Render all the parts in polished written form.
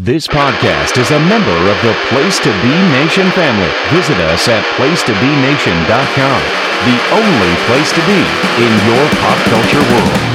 This podcast is a member of the Place to Be Nation family. Visit us at placetobenation.com, the only place to be in your pop culture world.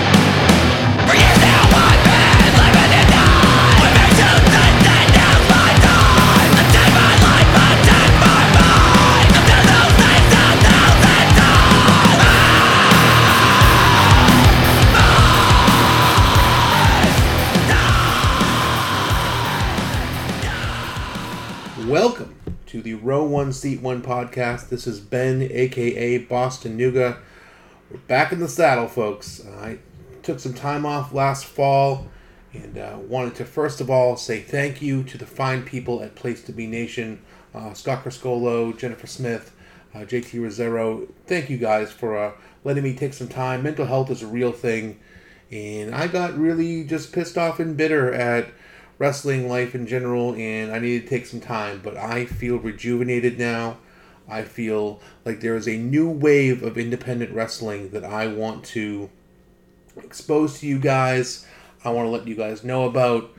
Welcome to the Row 1 Seat 1 podcast. This is Ben, aka Boston Nuga. We're back in the saddle, folks. I took some time off last fall and wanted to first of all say thank you to the fine people at Place to Be Nation, Scott Criscolo, Jennifer Smith, JT Rosero. Thank you guys for letting me take some time. Mental health is a real thing, and I got really just pissed off and bitter at wrestling life in general, and I needed to take some time, but I feel rejuvenated now. I feel like there is a new wave of independent wrestling that I want to expose to you guys. I want to let you guys know about.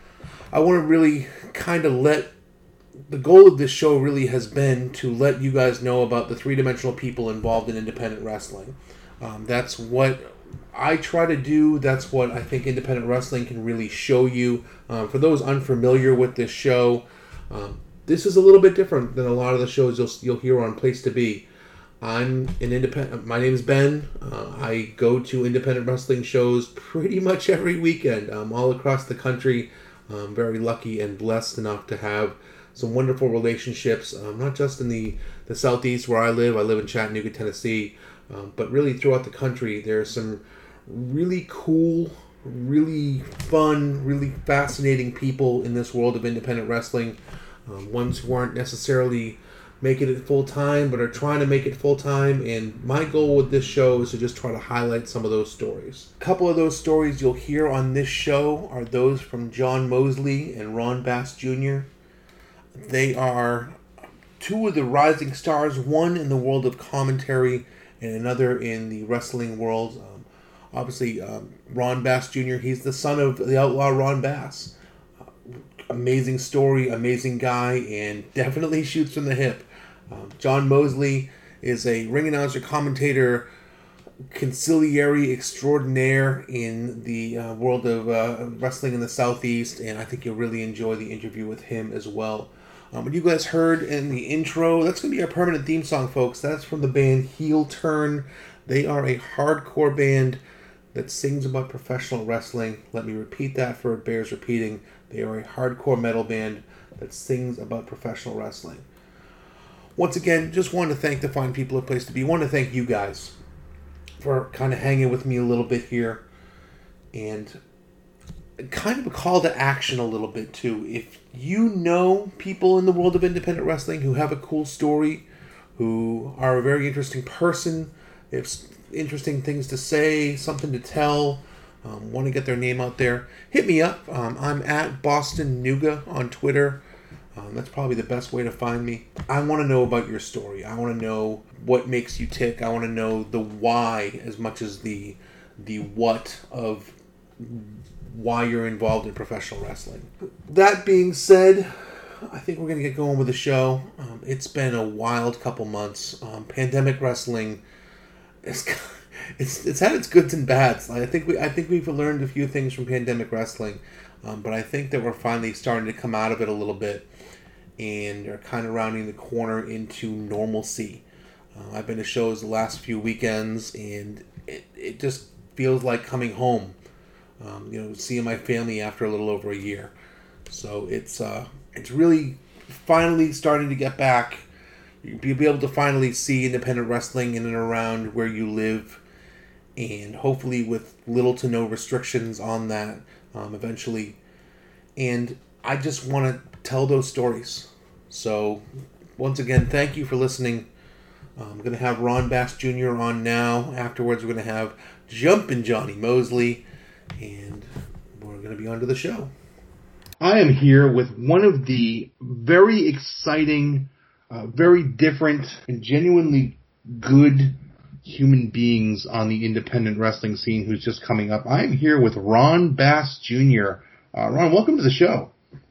I want to really kind of the goal of this show really has been to let you guys know about the three-dimensional people involved in independent wrestling. That's what I try to do. That's what I think independent wrestling can really show you. For those unfamiliar with this show, this is a little bit different than a lot of the shows you'll hear on Place to Be. I'm an independent. My name is Ben. I go to independent wrestling shows pretty much every weekend, all across the country. I'm very lucky and blessed enough to have some wonderful relationships, not just in the Southeast where I live. I live in Chattanooga, Tennessee, but really throughout the country. There's some really cool, really fun, really fascinating people in this world of independent wrestling. Ones who aren't necessarily making it full-time, but are trying to make it full-time. And my goal with this show is to just try to highlight some of those stories. A couple of those stories you'll hear on this show are those from John Mosley and Ron Bass Jr. They are two of the rising stars, one in the world of commentary and another in the wrestling world. Obviously, Ron Bass Jr., he's the son of the outlaw Ron Bass. Amazing story, amazing guy, and definitely shoots from the hip. John Mosley is a ring announcer, commentator, conciliary extraordinaire in the world of wrestling in the Southeast, and I think you'll really enjoy the interview with him as well. What you guys heard in the intro, that's going to be our permanent theme song, folks. That's from the band Heel Turn. They are a hardcore band that sings about professional wrestling. Let me repeat that for it bears repeating. They are a hardcore metal band that sings about professional wrestling. Once again, just wanted to thank the fine people at Place to Be. Want to thank you guys for kind of hanging with me a little bit here. And kind of a call to action a little bit too. If you know people in the world of independent wrestling who have a cool story, who are a very interesting person, they have interesting things to say, something to tell, want to get their name out there, hit me up. I'm at Boston Nuga on Twitter. That's probably the best way to find me. I want to know about your story. I want to know what makes you tick. I want to know the why as much as the what of why you're involved in professional wrestling. That being said, I think we're going to get going with the show. It's been a wild couple months. Pandemic wrestling, it's had its goods and bads. I think we've learned a few things from pandemic wrestling, but I think that we're finally starting to come out of it a little bit and are kind of rounding the corner into normalcy. I've been to shows the last few weekends, and it just feels like coming home. Seeing my family after a little over a year. So it's really finally starting to get back. You'll be able to finally see independent wrestling in and around where you live, and hopefully with little to no restrictions on that eventually. And I just want to tell those stories. So once again, thank you for listening. I'm going to have Ron Bass Jr. on now. Afterwards, we're going to have Jumpin' Johnny Mosley. And we're going to be on to the show. I am here with one of the very exciting, very different, and genuinely good human beings on the independent wrestling scene who's just coming up. I am here with Ron Bass Jr. Ron, welcome to the show.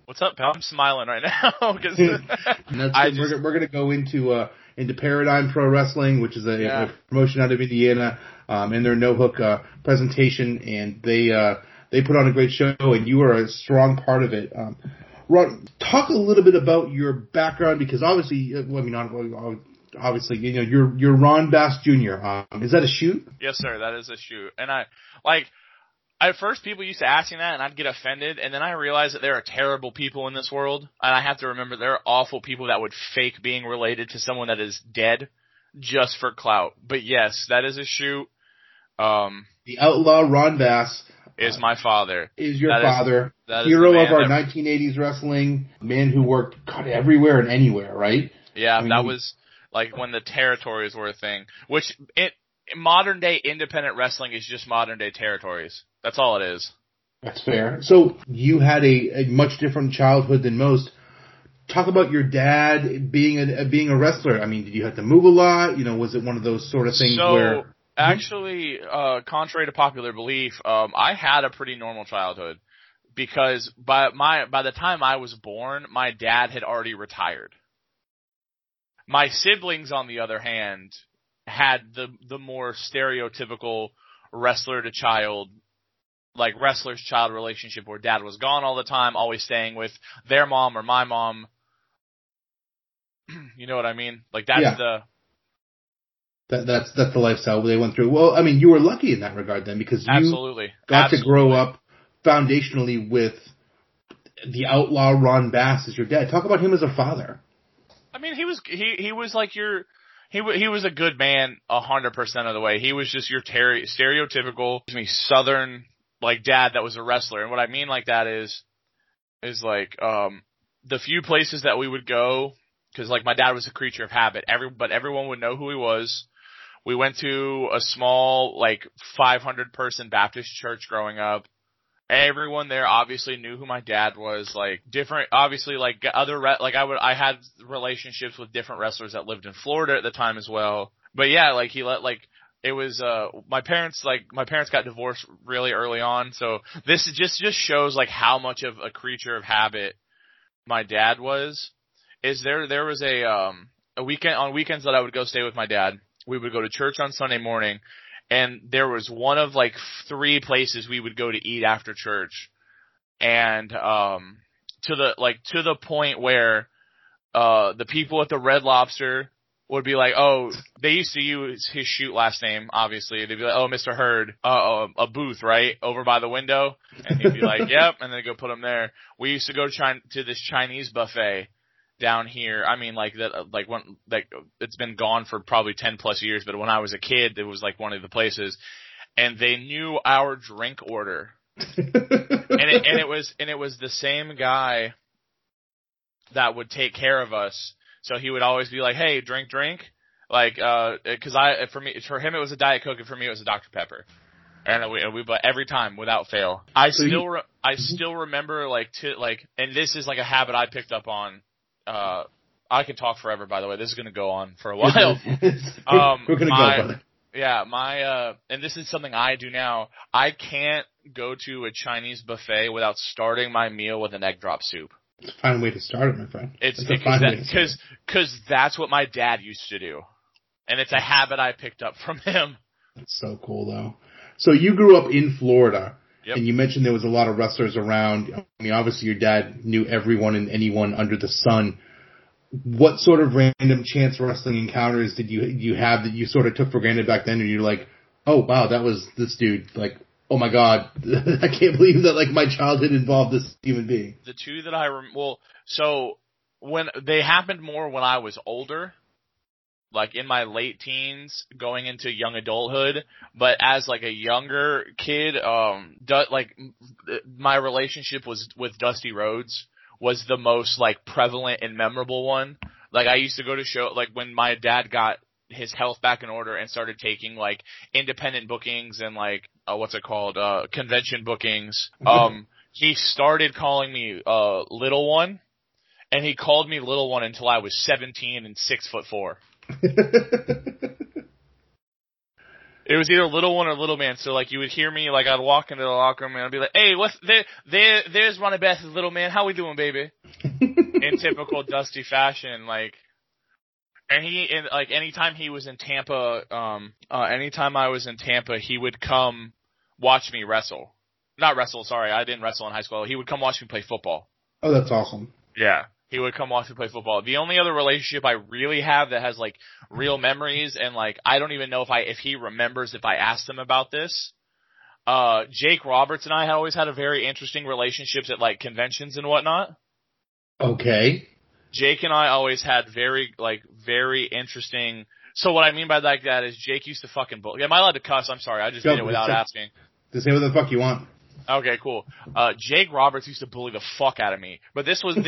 What's up, pal? I'm smiling right now because we're going to go into Paradigm Pro Wrestling, which is a promotion out of Indiana, and their No Hook presentation, and they put on a great show, and you are a strong part of it. Ron, talk a little bit about your background, because obviously, obviously, you know, you're Ron Bass Jr. Is that a shoot? Yes, sir. That is a shoot. And at first people used to ask me that, and I'd get offended, and then I realized that there are terrible people in this world, and I have to remember there are awful people that would fake being related to someone that is dead just for clout. But yes, that is a shoot. The outlaw Ron Bass is my father. Is your father. Hero of our 1980s wrestling, man who worked everywhere and anywhere, right? Yeah, that was like when the territories were a thing, which modern day independent wrestling is just modern day territories. That's all it is. That's fair. So you had a much different childhood than most. Talk about your dad being a wrestler. I mean, did you have to move a lot? You know, was it one of those sort of things where... Actually, contrary to popular belief, I had a pretty normal childhood because by the time I was born, my dad had already retired. My siblings, on the other hand, had the more stereotypical wrestler to child, like wrestler's child relationship, where dad was gone all the time, always staying with their mom or my mom. You know what I mean? Like that's That's the lifestyle they went through. Well, I mean, you were lucky in that regard then, because you got to grow up foundationally with the outlaw Ron Bass as your dad. Talk about him as a father. I mean, he was like he was a good man 100% of the way. He was just your stereotypical Southern like dad that was a wrestler. And what I mean like that is like the few places that we would go, because like my dad was a creature of habit. But everyone would know who he was. We went to a small, like, 500-person Baptist church growing up. Everyone there obviously knew who my dad was. Like, different, obviously, like, I had relationships with different wrestlers that lived in Florida at the time as well. But yeah, like, it was, my parents got divorced really early on. So this just shows, like, how much of a creature of habit my dad was. There was a weekend, on weekends that I would go stay with my dad. We would go to church on Sunday morning, and there was one of like 3 places we would go to eat after church. And, to the point where, the people at the Red Lobster would be like, oh, they used to use his shoot last name, obviously. They'd be like, oh, Mr. Hurd, a booth, right? Over by the window. And he'd be like, yep. And then go put him there. We used to go to this Chinese buffet down here. I mean, it's been gone for probably 10 plus years, but when I was a kid, it was like one of the places, and they knew our drink order. and it was the same guy that would take care of us. So he would always be like, hey, drink. Like, for him it was a Diet Coke, and for me it was a Dr. Pepper. And we but every time without fail. I still remember and this is like a habit I picked up on. I can talk forever, by the way. This is going to go on for a while. We're going to go, brother. Yeah, and this is something I do now. I can't go to a Chinese buffet without starting my meal with an egg drop soup. It's a fine way to start it, my friend. Because that's what my dad used to do. And it's a habit I picked up from him. That's so cool, though. So you grew up in Florida. Yep. And you mentioned there was a lot of wrestlers around. I mean, obviously your dad knew everyone and anyone under the sun. What sort of random chance wrestling encounters did you have that you sort of took for granted back then, and you're like, oh wow, that was this dude, like, oh my god, I can't believe that like my childhood involved this human being. The two that so when they happened more when I was older, like in my late teens going into young adulthood, but as like a younger kid, my relationship with Dusty Rhodes was the most like prevalent and memorable one. Like I used to go to show, like when my dad got his health back in order and started taking like independent bookings and like, convention bookings. He started calling me, little one, and he called me little one until I was 17 and 6'4". It was either little one or little man. So like you would hear me, like I'd walk into the locker room and I'd be like, "Hey, what's there's Ronnie Bass's little man. How we doing, baby?" In typical Dusty fashion, like. And anytime he was in Tampa, anytime I was in Tampa, he would come watch me wrestle. Not wrestle, sorry, I didn't wrestle in high school. He would come watch me play football. Oh, that's awesome. Yeah. He would come watch me play football. The only other relationship I really have that has like real memories, and like I don't even know if he remembers if I asked him about this. Jake Roberts and I always had a very interesting relationships at like conventions and whatnot. Okay. Jake and I always had very interesting. So what I mean by that is Jake used to fucking bully. Am I allowed to cuss? I'm sorry. I just did it without asking. Just say what the fuck you want. Okay, cool. Jake Roberts used to bully the fuck out of me, but this was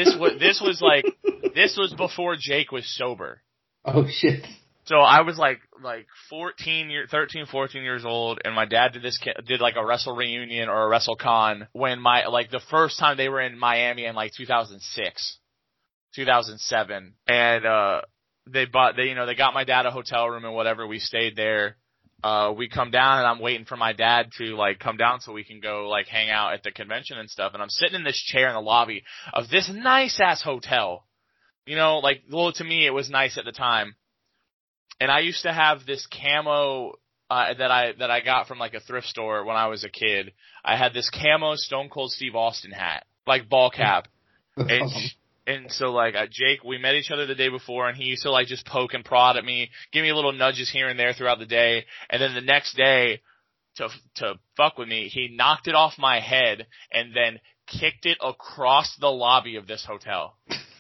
before Jake was sober. Oh shit. So I was like 13, 14 years old, and my dad did like a wrestle reunion or a WrestleCon when the first time they were in Miami in like 2006, 2007, and they got my dad a hotel room and whatever. We stayed there. We come down and I'm waiting for my dad to like come down so we can go like hang out at the convention and stuff. And I'm sitting in this chair in the lobby of this nice ass hotel. You know, like, well, to me it was nice at the time. And I used to have this camo that I got from like a thrift store when I was a kid. I had this camo Stone Cold Steve Austin hat, like ball cap. And so, like, Jake, we met each other the day before, and he used to, like, just poke and prod at me, give me little nudges here and there throughout the day. And then the next day, to fuck with me, he knocked it off my head and then kicked it across the lobby of this hotel.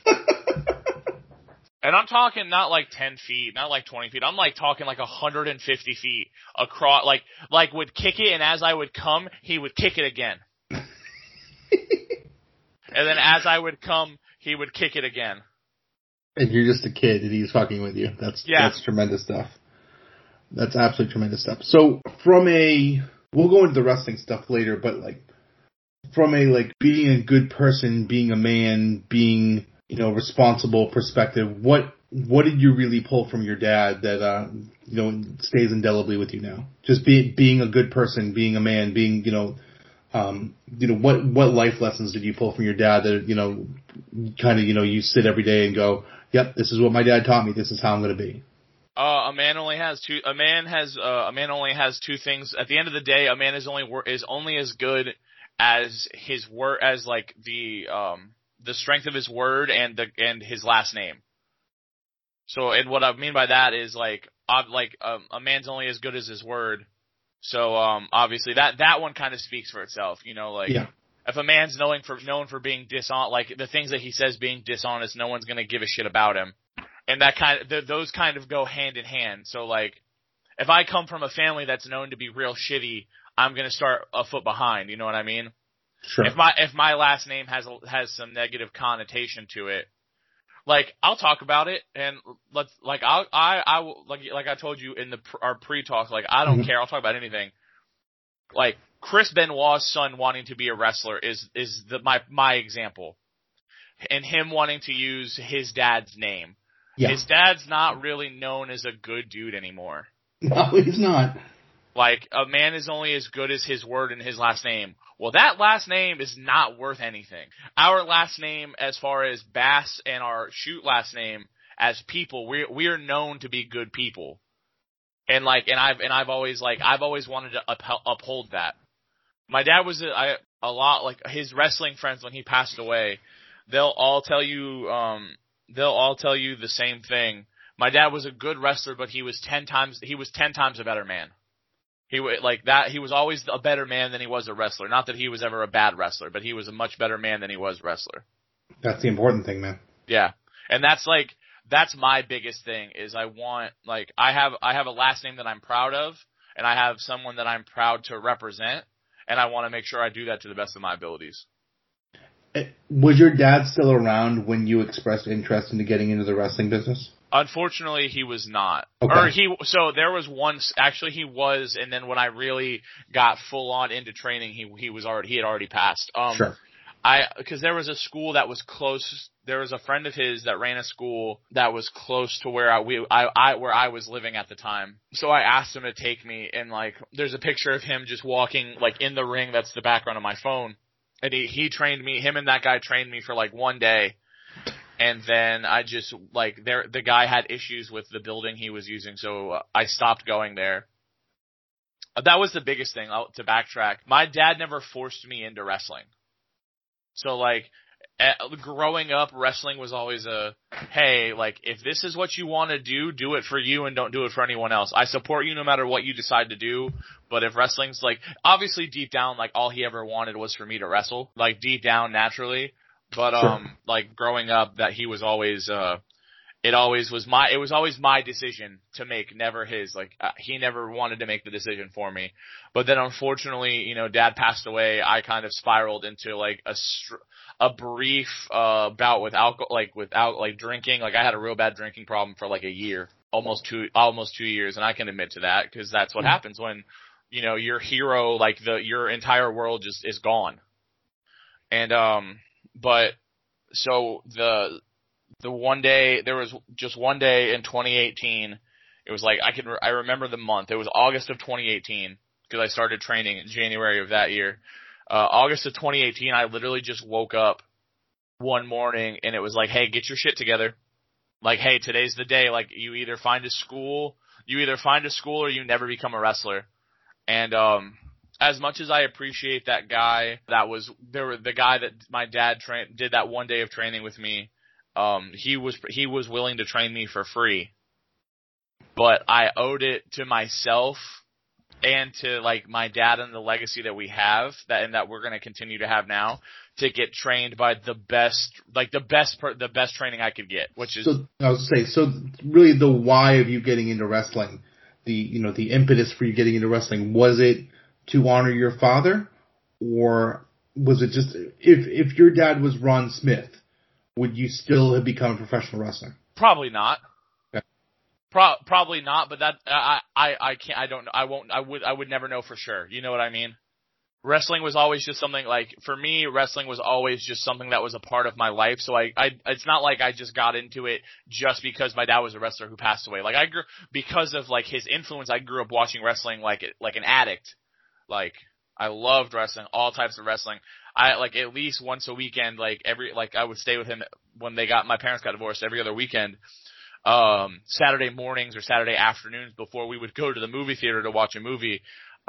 And I'm talking not like 10 feet, not like 20 feet. I'm like talking like 150 feet across, like would kick it, and as I would come, he would kick it again. And then as I would come, he would kick it again. And you're just a kid and he's fucking with you. That's tremendous stuff. That's absolutely tremendous stuff. So we'll go into the wrestling stuff later, but like from a like being a good person, being a man, being, you know, responsible perspective, what did you really pull from your dad that stays indelibly with you now? Just being a good person, being a man, being, what life lessons did you pull from your dad that, you sit every day and go, yep, this is what my dad taught me. This is how I'm going to be. A man only has two things. At the end of the day, a man is only as good as his word, as like the strength of his word and his last name. So, and what I mean by that is a man's only as good as his word. So, obviously that one kind of speaks for itself, Yeah. If a man's known for being dishonest, like the things that he says being dishonest, no one's gonna give a shit about him. And those kind of go hand in hand. So like, if I come from a family that's known to be real shitty, I'm gonna start a foot behind, you know what I mean? Sure. If my last name has some negative connotation to it, like I'll talk about it, and I told you in our pre-talk, like I don't care, I'll talk about anything. Like Chris Benoit's son wanting to be a wrestler is my example, and him wanting to use his dad's name. Yeah. His dad's not really known as a good dude anymore. No, he's not. Like, a man is only as good as his word and his last name. Well, that last name is not worth anything. Our last name, as far as Bass and our shoot last name, as people, we are known to be good people. And I've always wanted to uphold that. My dad was a lot like his wrestling friends when he passed away. They'll all tell you the same thing. My dad was a good wrestler, but he was 10 times a better man. He was always a better man than he was a wrestler. Not that he was ever a bad wrestler, but he was a much better man than he was wrestler. That's the important thing, man. Yeah. And that's my biggest thing is I have a last name that I'm proud of, and I have someone that I'm proud to represent, and I want to make sure I do that to the best of my abilities. Was your dad still around when you expressed interest into getting into the wrestling business? Unfortunately, he was not. Okay. So there was once, actually he was, and then when I really got full on into training, he had already passed. Sure. because there was a school that was close. There was a friend of his that ran a school that was close to where where I was living at the time. So I asked him to take me, and like, there's a picture of him just walking like in the ring. That's the background of my phone. And he trained me. Him and that guy trained me for like one day. And then I just, like, the guy had issues with the building he was using, so I stopped going there. That was the biggest thing, to backtrack. My dad never forced me into wrestling. So, like, growing up, wrestling was always hey, like, if this is what you want to do it for you and don't do it for anyone else. I support you no matter what you decide to do, but if wrestling's, like, obviously deep down, like, all he ever wanted was for me to wrestle, like, deep down, naturally. But, like, growing up, that he was always, it was always my decision to make, never his. Like, he never wanted to make the decision for me. But then, unfortunately, you know, Dad passed away. I kind of spiraled into, like, a brief, bout with alcohol, like, without, like, drinking. Like, I had a real bad drinking problem for, like, a year. Almost 2 years. And I can admit to that, because that's what happens when, you know, your hero, like, your entire world just is gone. And, but, so the one day, there was just one day in 2018, it was like, I remember the month. It was August of 2018, because I started training in January of that year. August of 2018, I literally just woke up one morning and it was like, hey, get your shit together. Like, hey, today's the day. Like, you either find a school or you never become a wrestler. And, as much as I appreciate that guy, the guy that my dad did that one day of training with me, he was willing to train me for free. But I owed it to myself and to, like, my dad and the legacy that we have, that we're going to continue to have now, to get trained by the best training I could get, which is. So I was going to say, so really the why of you getting into wrestling, the impetus for you getting into wrestling, was it to honor your father, or was it just, if your dad was Ron Smith, would you still have become a professional wrestler? Probably not. Okay. Probably not, but that, I can't, I don't know, I would never know for sure. You know what I mean? Wrestling was always just something, like, for me, wrestling was always just something that was a part of my life. So it's not like I just got into it just because my dad was a wrestler who passed away. Like, because of, like, his influence, I grew up watching wrestling like an addict. Like, I loved wrestling, all types of wrestling. I, like, at least once a weekend, like, I would stay with him when my parents got divorced, every other weekend, Saturday mornings or Saturday afternoons before we would go to the movie theater to watch a movie.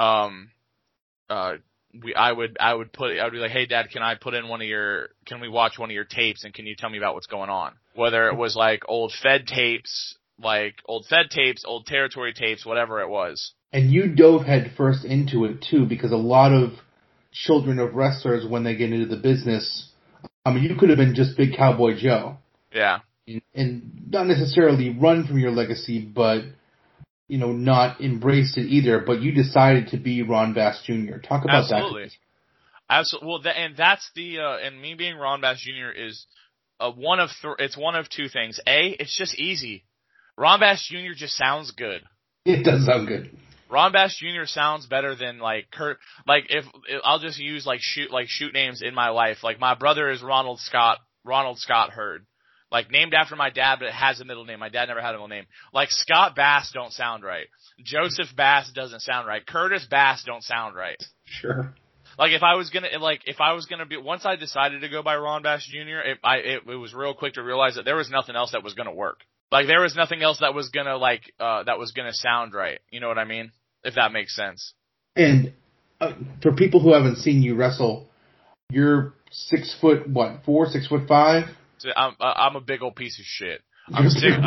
I would be like, hey, Dad, can we watch one of your tapes, and can you tell me about what's going on? Whether it was, like, old tapes, old territory tapes, whatever it was. And you dove head first into it too, because a lot of children of wrestlers, when they get into the business, I mean, you could have been just Big Cowboy Joe. Yeah. And not necessarily run from your legacy, but, you know, not embraced it either, but you decided to be Ron Bass Jr. Talk about that. Absolutely. Well, and that's and me being Ron Bass Jr. is it's one of two things. A, it's just easy. Ron Bass Jr. just sounds good. It does sound good. Ron Bass Jr. sounds better than, like, Kurt. Like, if I'll just use shoot names in my life. Like, my brother is Ronald Scott Hurd. Like, named after my dad, but it has a middle name. My dad never had a middle name. Like, Scott Bass don't sound right. Joseph Bass doesn't sound right. Curtis Bass don't sound right. Sure. Like, if I was gonna be, once I decided to go by Ron Bass Jr., it was real quick to realize that there was nothing else that was gonna work. Like, there was nothing else that was gonna sound right. You know what I mean? If that makes sense. And for people who haven't seen you wrestle, you're 6'4", 6'5"? I'm a big old piece of shit. I'm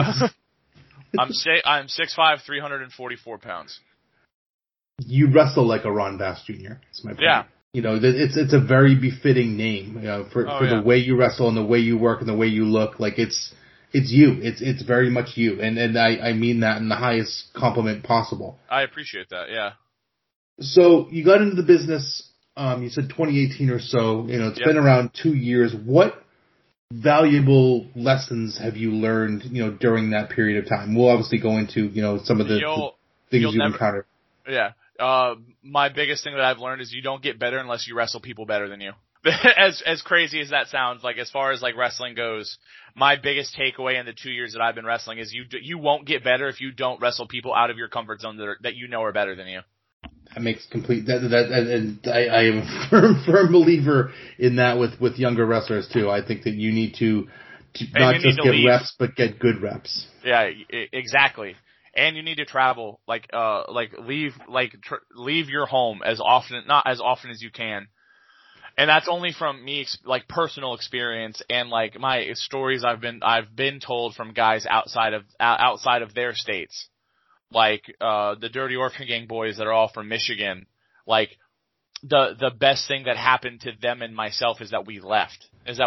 6'5", 344 pounds. You wrestle like a Ron Bass Jr. That's my point. Yeah. You know, it's a very befitting name, you know, for the way you wrestle and the way you work and the way you look. Like, it's you. It's very much you. And I mean that in the highest compliment possible. I appreciate that, yeah. So you got into the business, you said 2018 or so, you know, it's been around 2 years. What valuable lessons have you learned, you know, during that period of time? We'll obviously go into, you know, some of the things you've encountered. Yeah. My biggest thing that I've learned is you don't get better unless you wrestle people better than you. as crazy as that sounds, like as far as like wrestling goes, my biggest takeaway in the 2 years that I've been wrestling is you won't get better if you don't wrestle people out of your comfort zone that you know are better than you. That makes complete and I am a firm believer in that with younger wrestlers too. I think that you need to not just get reps, but get good reps. Yeah, exactly. And you need to travel, leave your home not as often as you can. And that's only from me, like personal experience and like my stories I've been told from guys outside of their states, like the Dirty Orphan Gang boys that are all from Michigan. Like the best thing that happened to them and myself is that we left.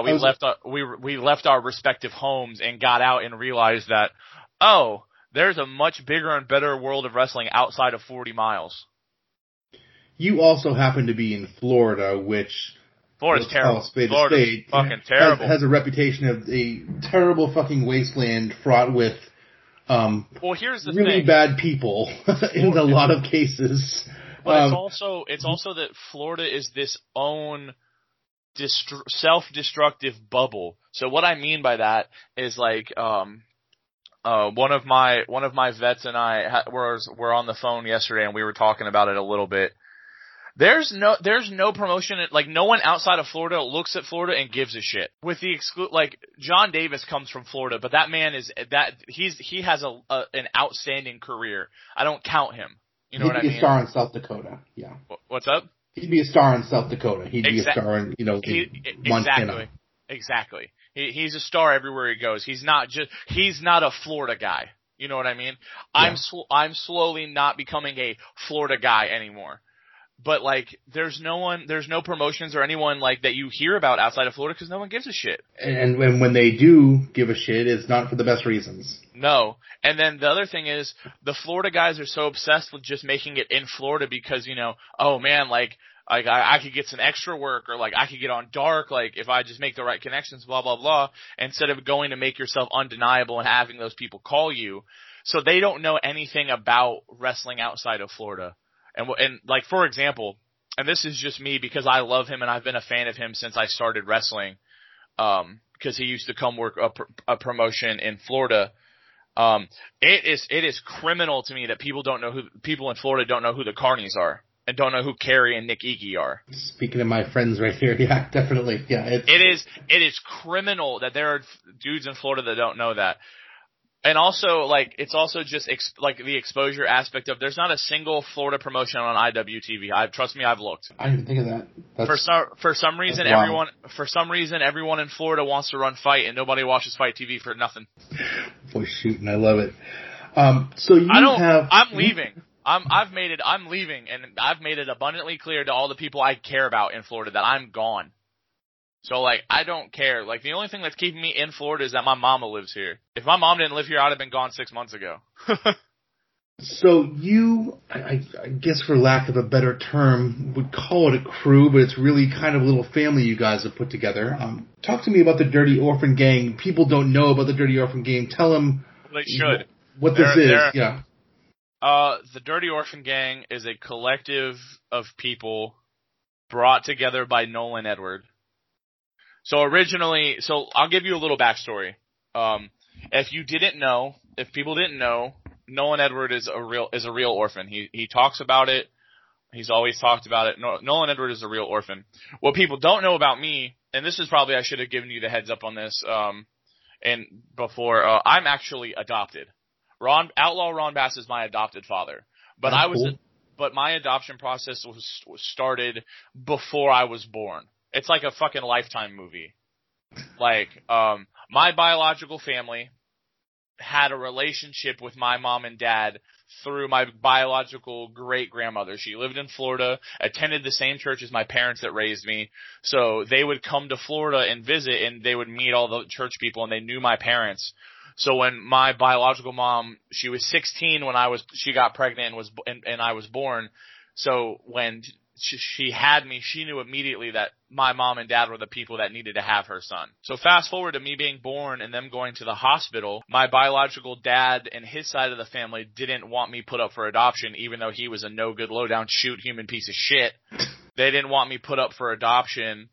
We left our respective homes and got out and realized that there's a much bigger and better world of wrestling outside of 40 miles. You also happen to be in Florida, which Florida's terrible. Florida's fucking terrible. Has a reputation of a terrible fucking wasteland fraught with here's the really thing. Bad people in a lot of cases. But it's also that Florida is this own self-destructive bubble. So what I mean by that is like one of my vets and I were on the phone yesterday and we were talking about it a little bit. There's no promotion, like no one outside of Florida looks at Florida and gives a shit. With the like John Davis comes from Florida, but that man he has an outstanding career. I don't count him. You know what I mean? He'd be a star in South Dakota. Yeah. What's up? He'd be a star in South Dakota. He'd be a star in Montana. Exactly. He's a star everywhere he goes. He's not a Florida guy. You know what I mean? Yeah. I'm slowly not becoming a Florida guy anymore. But like, there's no promotions or anyone like that you hear about outside of Florida because no one gives a shit. And when they do give a shit, it's not for the best reasons. No. And then the other thing is, the Florida guys are so obsessed with just making it in Florida because, oh man, like I could get some extra work, or like I could get on Dark, like if I just make the right connections, blah, blah, blah, instead of going to make yourself undeniable and having those people call you. So they don't know anything about wrestling outside of Florida. And like, for example, and this is just me because I love him and I've been a fan of him since I started wrestling, because he used to come work a promotion in Florida. It is criminal to me that people in Florida don't know who the Carnies are and don't know who Kerry and Nick Iggy are. Speaking of my friends right here, yeah, definitely. Yeah, it is criminal that there are dudes in Florida that don't know that. And also, like, it's also just like the exposure aspect of there's not a single Florida promotion on IWTV. Trust me, I've looked. I didn't think of that. For some reason, everyone in Florida wants to run Fight, and nobody watches Fight TV for nothing. Boy, shooting, I love it. So I'm leaving. I'm leaving, and I've made it abundantly clear to all the people I care about in Florida that I'm gone. So, like, I don't care. Like, the only thing that's keeping me in Florida is that my mama lives here. If my mom didn't live here, I'd have been gone 6 months ago. So you, I guess for lack of a better term, would call it a crew, but it's really kind of a little family you guys have put together. Talk to me about the Dirty Orphan Gang. People don't know about the Dirty Orphan Gang. Tell them they should. What this is. Yeah. The Dirty Orphan Gang is a collective of people brought together by Nolan Edward. So I'll give you a little backstory. If people didn't know, Nolan Edward is a real orphan. He talks about it. He's always talked about it. Nolan Edward is a real orphan. What people don't know about me, and this is probably I should have given you the heads up on this, and before, I'm actually adopted. Outlaw Ron Bass is my adopted father. But but my adoption process was started before I was born. It's like a fucking Lifetime movie. Like, my biological family had a relationship with my mom and dad through my biological great-grandmother. She lived in Florida, attended the same church as my parents that raised me. So they would come to Florida and visit, and they would meet all the church people, and they knew my parents. So when my biological mom, she was 16 when she got pregnant and I was born. So when she had me, she knew immediately that my mom and dad were the people that needed to have her son. So fast forward to me being born and them going to the hospital, my biological dad and his side of the family didn't want me put up for adoption, even though he was a no good, low down, shoot human piece of shit. They didn't want me put up for adoption.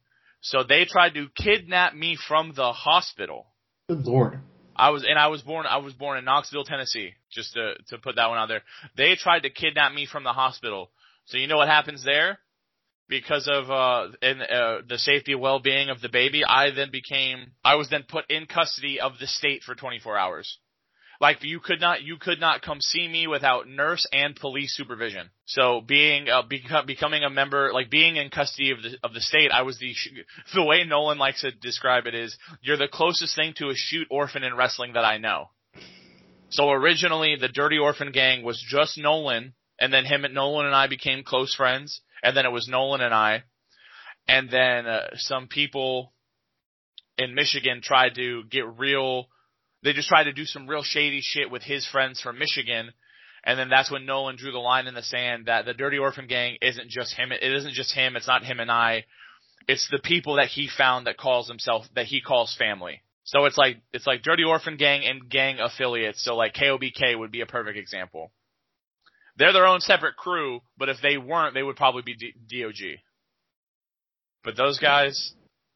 So they tried to kidnap me from the hospital. Good Lord. I was born in Knoxville, Tennessee, just to put that one out there. They tried to kidnap me from the hospital. So you know what happens there? Because of the safety and well-being of the baby, I was then put in custody of the state for 24 hours. Like you could not come see me without nurse and police supervision. So becoming a member, like being in custody of the state, I was the way Nolan likes to describe it is, you're the closest thing to a shoot orphan in wrestling that I know. So originally the Dirty Orphan gang was just Nolan, and then Nolan and I became close friends, and then it was Nolan and I, and then some people in Michigan tried to get real. They just tried to do some real shady shit with his friends from Michigan, and then that's when Nolan drew the line in the sand that the Dirty Orphan gang isn't just him. It isn't just him. It's not him and I. It's the people that he found that he calls family. So it's like Dirty Orphan gang and gang affiliates. So like KOBK would be a perfect example. They're their own separate crew, but if they weren't, they would probably be DOG. But those guys,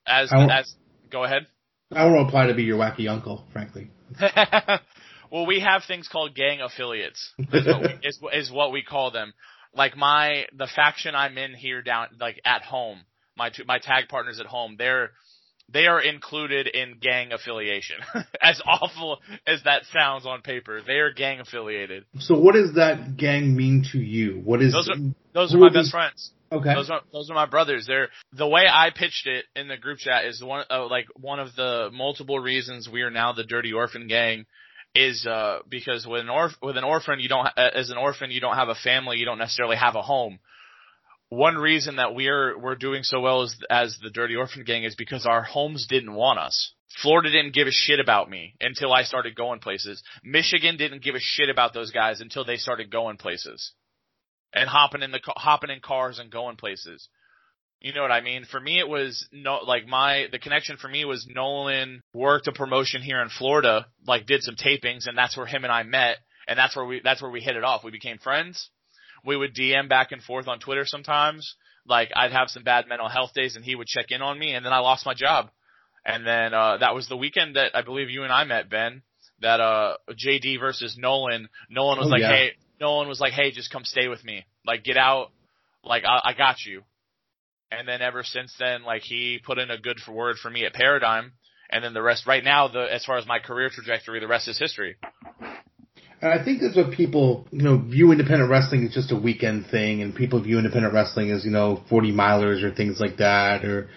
go ahead. I want to apply to be your wacky uncle, frankly. Well, we have things called gang affiliates. Is what we call them. Like the faction I'm in here down, like at home, my tag partners at home, they are included in gang affiliation. As awful as that sounds on paper, they are gang affiliated. So what does that gang mean to you? Those are my best friends. Okay. Those are my brothers. The way I pitched it in the group chat is one of the multiple reasons we are now the Dirty Orphan gang is because with an orphan you don't have a family, you don't necessarily have a home. One reason that we're doing so well as the Dirty Orphan gang is because our homes didn't want us. Florida didn't give a shit about me until I started going places. Michigan didn't give a shit about those guys until they started going places. And hopping in cars and going places. You know what I mean? For me, it was the connection for me was Nolan worked a promotion here in Florida, did some tapings, and that's where him and I met, and that's where we hit it off. We became friends. We would DM back and forth on Twitter sometimes. Like I'd have some bad mental health days, and he would check in on me, and then I lost my job. And then that was the weekend that I believe you and I met, Ben. That JD versus Nolan. Nolan was hey. Nolan was like, hey, just come stay with me. Get out. I got you. And then ever since then, he put in a good word for me at Paradigm. And then the rest, right now, as far as my career trajectory, the rest is history. And I think that's what people, view independent wrestling as just a weekend thing. And people view independent wrestling as, 40 milers or things like that. Or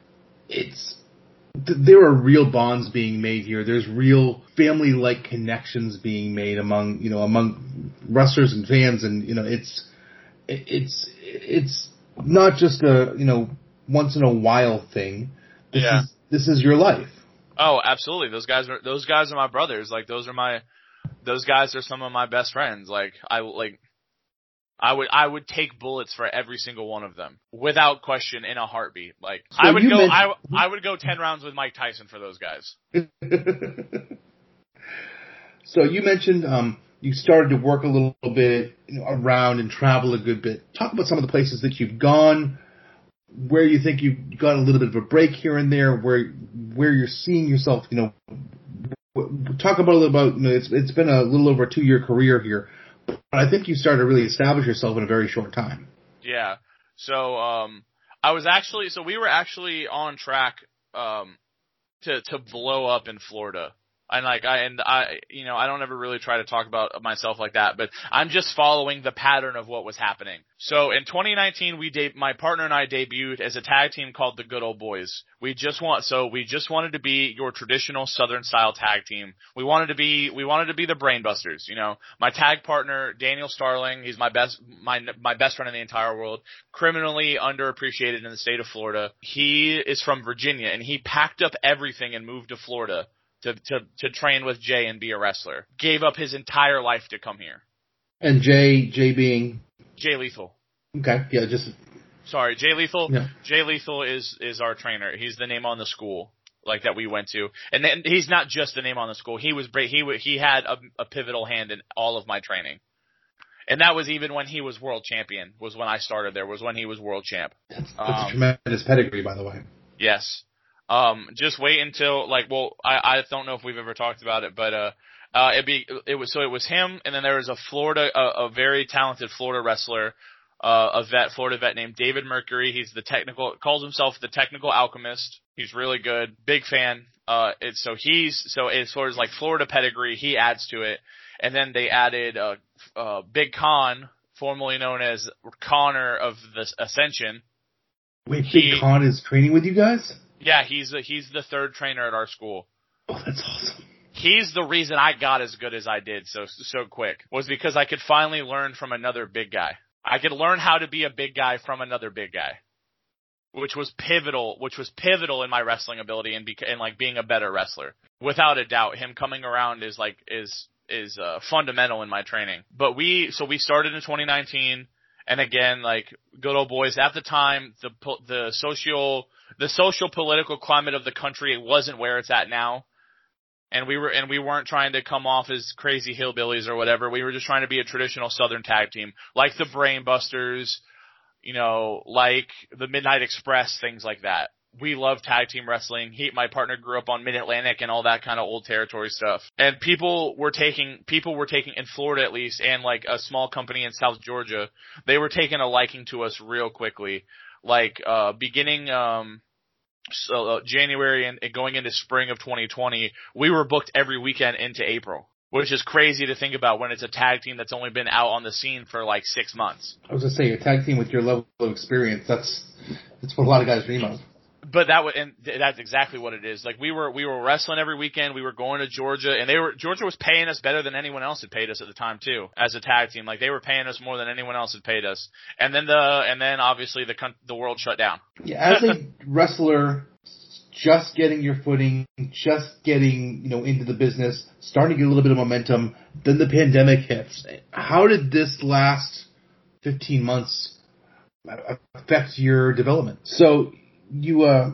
there are real bonds being made here. There's real family-like connections being made among wrestlers and fans, and it's not just a once in a while thing. This is your life. Oh, absolutely. Those guys are my brothers. Those guys are some of my best friends. I would take bullets for every single one of them without question in a heartbeat. I would go 10 rounds with Mike Tyson for those guys. So you mentioned you started to work a little bit around and travel a good bit. Talk about some of the places that you've gone, where you think you've got a little bit of a break here and there, where you're seeing yourself. Talk about a little about. It's been a little over a 2-year career here. But I think you started to really establish yourself in a very short time. Yeah. So, we were actually on track, to blow up in Florida. And I don't ever really try to talk about myself like that, but I'm just following the pattern of what was happening. So in 2019, my partner and I debuted as a tag team called the Good Old Boys. We just wanted to be your traditional Southern style tag team. We wanted to be the Brainbusters, My tag partner, Daniel Starling, he's my best friend in the entire world, criminally underappreciated in the state of Florida. He is from Virginia, and he packed up everything and moved to Florida to train with Jay and be a wrestler. Gave up his entire life to come here. And Jay being? Jay Lethal. Okay, yeah, Sorry, Jay Lethal. Yeah. Jay Lethal is our trainer. He's the name on the school, that we went to. And then he's not just the name on the school. He had a pivotal hand in all of my training. And that was even when he was world champion, was when I started there, was when he was world champ. That's a tremendous pedigree, by the way. Yes. Just wait until I don't know if we've ever talked about it, but it was him, and then there was a very talented Florida wrestler, Florida vet named David Mercury. He's calls himself the Technical Alchemist. He's really good, big fan. As far as like Florida pedigree, he adds to it, and then they added Big Con, formerly known as Connor of the Ascension. Wait, Big Con is training with you guys? Yeah, he's the third trainer at our school. Oh, that's awesome. He's the reason I got as good as I did so quick, was because I could finally learn from another big guy. I could learn how to be a big guy from another big guy, which was pivotal in my wrestling ability and being a better wrestler. Without a doubt, him coming around is fundamental in my training. But we started in 2019, and again, like good old boys at the time, the social political climate of the country, it wasn't where it's at now. And we weren't trying to come off as crazy hillbillies or whatever. We were just trying to be a traditional Southern tag team, like the Brainbusters, like the Midnight Express, things like that. We love tag team wrestling. My partner grew up on Mid-Atlantic and all that kind of old territory stuff. And people were taking in Florida at least, and like a small company in South Georgia, they were taking a liking to us real quickly. Like beginning January and going into spring of 2020, we were booked every weekend into April, which is crazy to think about when it's a tag team that's only been out on the scene for like 6 months. I was going to say, a tag team with your level of experience, that's what a lot of guys dream of. But that's exactly what it is. Like we were wrestling every weekend. We were going to Georgia, and Georgia was paying us better than anyone else had paid us at the time too, as a tag team. Like they were paying us more than anyone else had paid us. And then obviously the world shut down. Yeah, as a wrestler, just getting your footing, just getting into the business, starting to get a little bit of momentum. Then the pandemic hits. How did this last 15 months affect your development? So how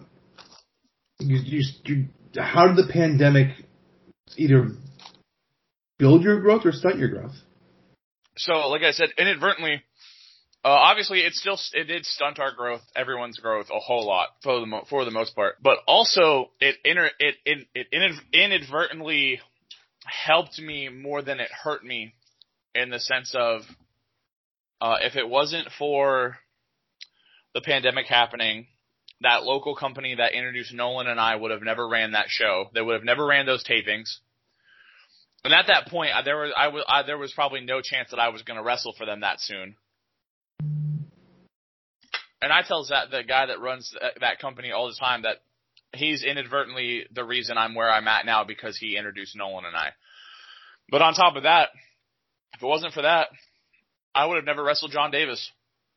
did the pandemic either build your growth or stunt your growth? So, like I said, inadvertently, obviously it did stunt our growth, everyone's growth, a whole lot for the most part. But also, it inadvertently helped me more than it hurt me, in the sense of, if it wasn't for the pandemic happening, that local company that introduced Nolan and I would have never ran that show. They would have never ran those tapings. And at that point, there was probably no chance that I was going to wrestle for them that soon. And I tell the guy that runs that company all the time that he's inadvertently the reason I'm where I'm at now, because he introduced Nolan and I. But on top of that, if it wasn't for that, I would have never wrestled John Davis.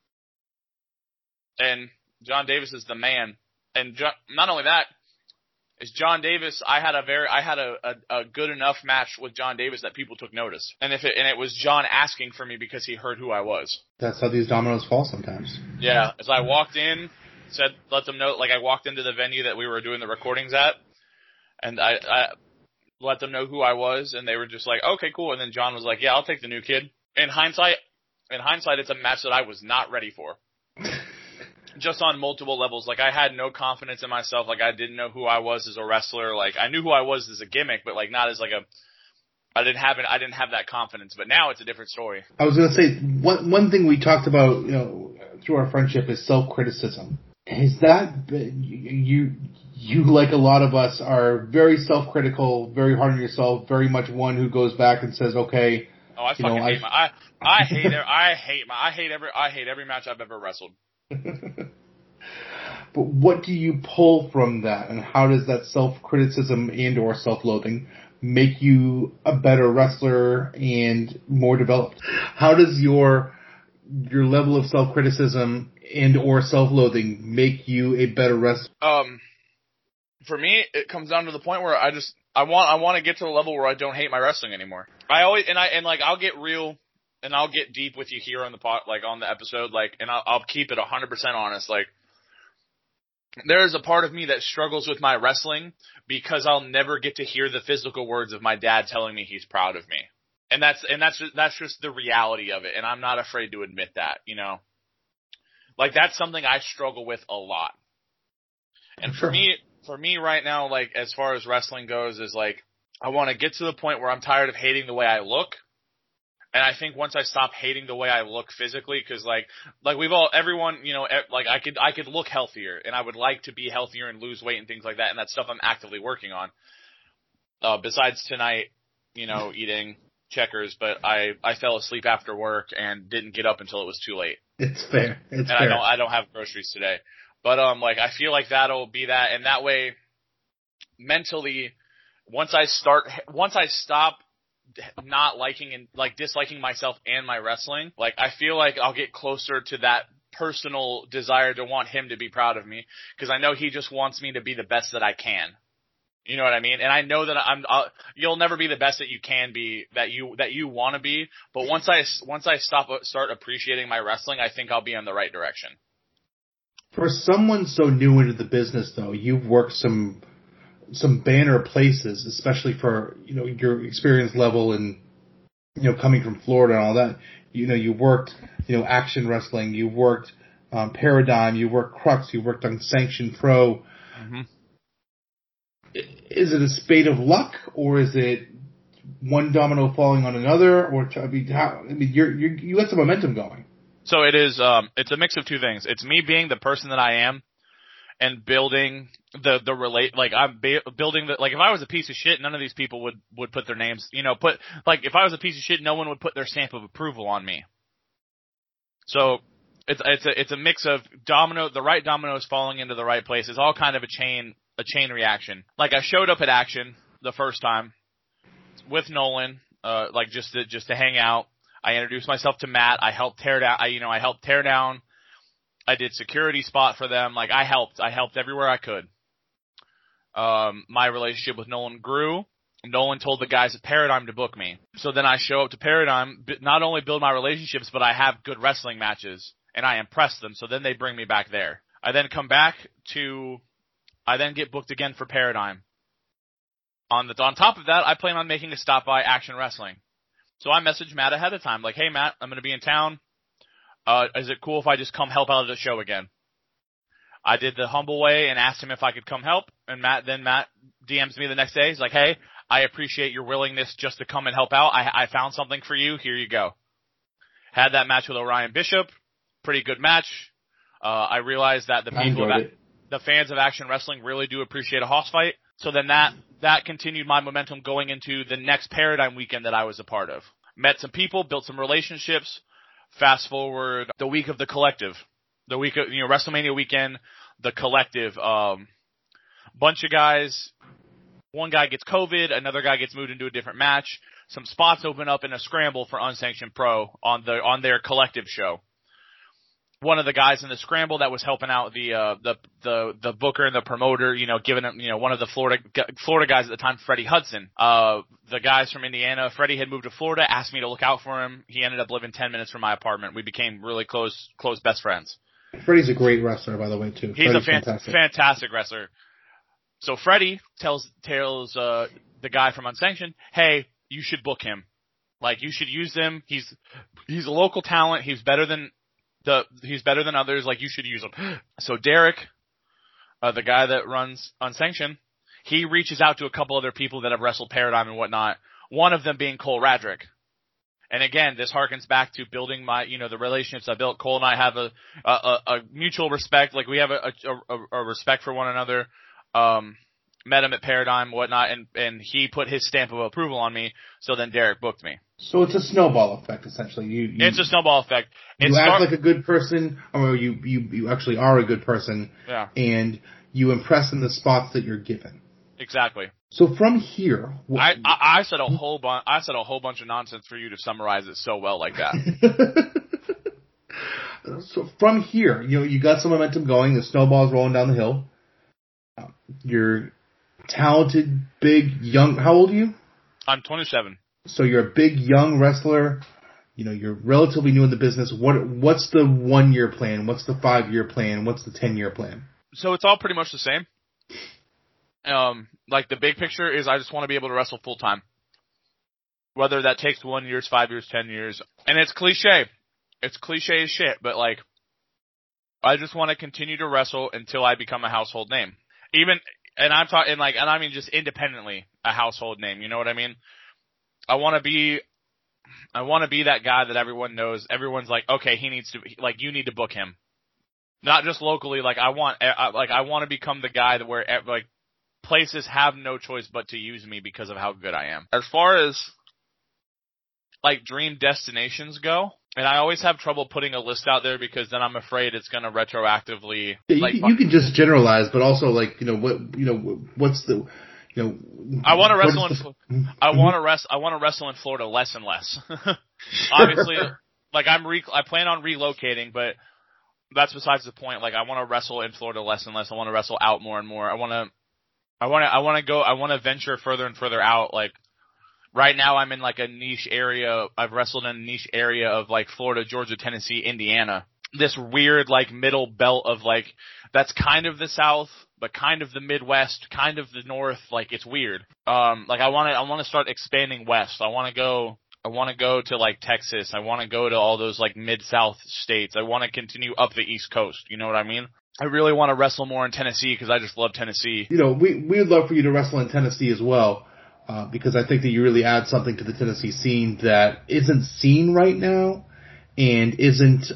And John Davis is the man. And not only that, is John Davis, I had a good enough match with John Davis that people took notice. And it was John asking for me because he heard who I was. That's how these dominoes fall sometimes. Yeah. As I walked in, let them know, like I walked into the venue that we were doing the recordings at, and I let them know who I was, and they were just like, okay, cool. And then John was like, yeah, I'll take the new kid. In hindsight, it's a match that I was not ready for. Just on multiple levels. Like, I had no confidence in myself. Like, I didn't know who I was as a wrestler. Like, I knew who I was as a gimmick, but like not as like I didn't have that confidence. But now it's a different story. I was gonna say, one thing we talked about, through our friendship, is self-criticism. Is that you like a lot of us are very self-critical, very hard on yourself, very much one who goes back and says, okay. Oh, I fucking hate I hate every match I've ever wrestled. But what do you pull from that, and how does that self-criticism and or self-loathing make you a better wrestler and more developed? How does your level of self-criticism and or self-loathing make you a better wrestler? For me, it comes down to the point where I want to get to the level where I don't hate my wrestling anymore. I'll get real. And I'll get deep with you here on the on the episode, and I'll keep it 100% honest. Like, there is a part of me that struggles with my wrestling because I'll never get to hear the physical words of my dad telling me he's proud of me. And that's just the reality of it. And I'm not afraid to admit that, Like, that's something I struggle with a lot. And for me right now, like, as far as wrestling goes, is like, I want to get to the point where I'm tired of hating the way I look. And I think once I stop hating the way I look physically, cause like everyone, you know, like I could look healthier, and I would like to be healthier and lose weight and things like that, and that's stuff I'm actively working on. Besides tonight, you know, eating Checkers, but I fell asleep after work and didn't get up until it was too late. It's fair. It's fair. I don't have groceries today. But like I feel like that'll be that, and that way mentally, once I stop not liking and like disliking myself and my wrestling, like I feel like I'll get closer to that personal desire to want him to be proud of me, because I know he just wants me to be the best that I can. You know what I mean? And I know that you'll never be the best that you can be, that you want to be. But once I start appreciating my wrestling, I think I'll be in the right direction. For someone so new into the business, though, you've worked some banner places, especially for, you know, your experience level and, you know, coming from Florida and all that. You know, you worked, you know, Action Wrestling, you worked Paradigm, you worked Crux, you worked Unsanctioned Pro. Mm-hmm. Is it a spade of luck, or is it one domino falling on another? Or you got some momentum going. So it is. It's a mix of two things. It's me being the person that I am, and building building like if I was a piece of shit, none of these people would put their names. You know, if I was a piece of shit, no one would put their stamp of approval on me. So it's a mix of the right dominoes falling into the right place. It's all kind of a chain reaction. Like I showed up at Action the first time with Nolan, like just to hang out. I introduced myself to Matt. I helped tear down. I did security spot for them. Like I helped everywhere I could. My relationship with Nolan grew. Nolan told the guys at Paradigm to book me. So then I show up to Paradigm, not only build my relationships, but I have good wrestling matches, and I impress them. So then they bring me back there. I then get booked again for Paradigm. On top of that, I plan on making a stop by Action Wrestling. So I messaged Matt ahead of time, like, hey Matt, I'm going to be in town. Is it cool if I just come help out at the show again? I did the humble way and asked him if I could come help, and Matt DMs me the next day. He's like, hey, I appreciate your willingness just to come and help out. I found something for you. Here you go. Had that match with Orion Bishop. Pretty good match. I realized that the fans of Action Wrestling really do appreciate a hoss fight. So then that continued my momentum going into the next Paradigm weekend that I was a part of. Met some people, built some relationships. Fast forward the week of the Collective. The week of, WrestleMania weekend, the Collective, bunch of guys, one guy gets COVID, another guy gets moved into a different match. Some spots open up in a scramble for Unsanctioned Pro on their Collective show. One of the guys in the scramble that was helping out the booker and the promoter, giving him, one of the Florida guys at the time, Freddie Hudson. The guys from Indiana, Freddie had moved to Florida, asked me to look out for him. He ended up living 10 minutes from my apartment. We became really close best friends. Freddie's a great wrestler, by the way, too. He's a fantastic wrestler. So Freddie tells the guy from Unsanctioned, hey, you should book him. Like, you should use him. He's a local talent. He's better than others. Like, you should use him. So Derek, the guy that runs Unsanctioned, he reaches out to a couple other people that have wrestled Paradigm and whatnot. One of them being Cole Radrick. And again, this harkens back to building the relationships I built. Cole and I have a mutual respect. Like, we have a respect for one another. Met him at Paradigm, whatnot, and he put his stamp of approval on me. So then Derek booked me. So it's a snowball effect, essentially. It's a snowball effect. You act like a good person, or you actually are a good person. Yeah. And you impress in the spots that you're given. Exactly. So from here, I said a whole bunch of nonsense for you to summarize it so well like that. So from here, you got some momentum going. The snowball's rolling down the hill. You're talented, big, young. How old are you? I'm 27. So you're a big, young wrestler. You're relatively new in the business. What's the 1-year plan? What's the 5-year plan? What's the 10-year plan? So it's all pretty much the same. Like, the big picture is I just want to be able to wrestle full time. Whether that takes 1 year, 5 years, 10 years. And it's cliche. It's cliche as shit, but like, I just want to continue to wrestle until I become a household name. and I'm talking like, and I mean just independently a household name. You know what I mean? I want to be that guy that everyone knows. Everyone's like, okay, he needs to, like, you need to book him. Not just locally. Like, I want to become the guy that where like places have no choice but to use me because of how good I am. As far as like dream destinations go, and I always have trouble putting a list out there because then I'm afraid it's going to retroactively. Yeah, you can just generalize, but also like what's the. I want to wrestle in. I want to wrestle in Florida less and less. Obviously, like I plan on relocating, but that's besides the point. Like I want to wrestle in Florida less and less. I want to wrestle out more and more. I want to venture further and further out. Like right now, I'm in like a niche area. I've wrestled in a niche area of like Florida, Georgia, Tennessee, Indiana. This weird like middle belt of like that's kind of the South, but kind of the Midwest, kind of the North. Like it's weird. Like I want to start expanding west. I want to go to like Texas. I want to go to all those like mid-South states. I want to continue up the East Coast. You know what I mean? I really want to wrestle more in Tennessee because I just love Tennessee. We would love for you to wrestle in Tennessee as well, because I think that you really add something to the Tennessee scene that isn't seen right now and isn't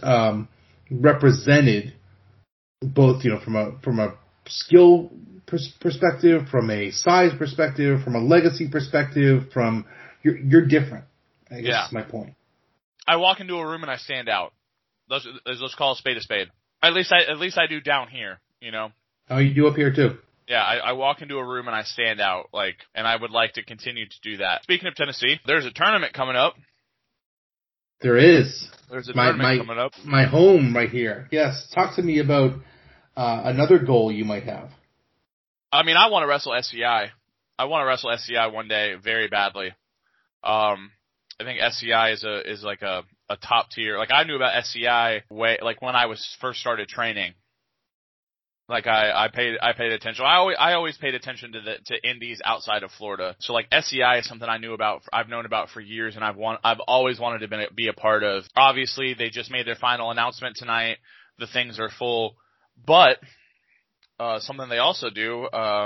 represented both, from a skill perspective, from a size perspective, from a legacy perspective, from you're different. I guess that's my point. I walk into a room and I stand out. Let's call a spade a spade. At least I do down here, Oh, you do up here too? Yeah, I walk into a room and I stand out, and I would like to continue to do that. Speaking of Tennessee, there's a tournament coming up. There is. There's a tournament coming up. My home right here. Yes. Talk to me about another goal you might have. I mean, I want to wrestle SCI. I want to wrestle SCI one day very badly. I think SCI is like a top tier. Like I knew about SCI when I was first started training. Like I paid attention. I always paid attention to indies outside of Florida. So like SCI is something I've known about for years, and I've always wanted to be a part of. Obviously, they just made their final announcement tonight. The things are full, but something they also do.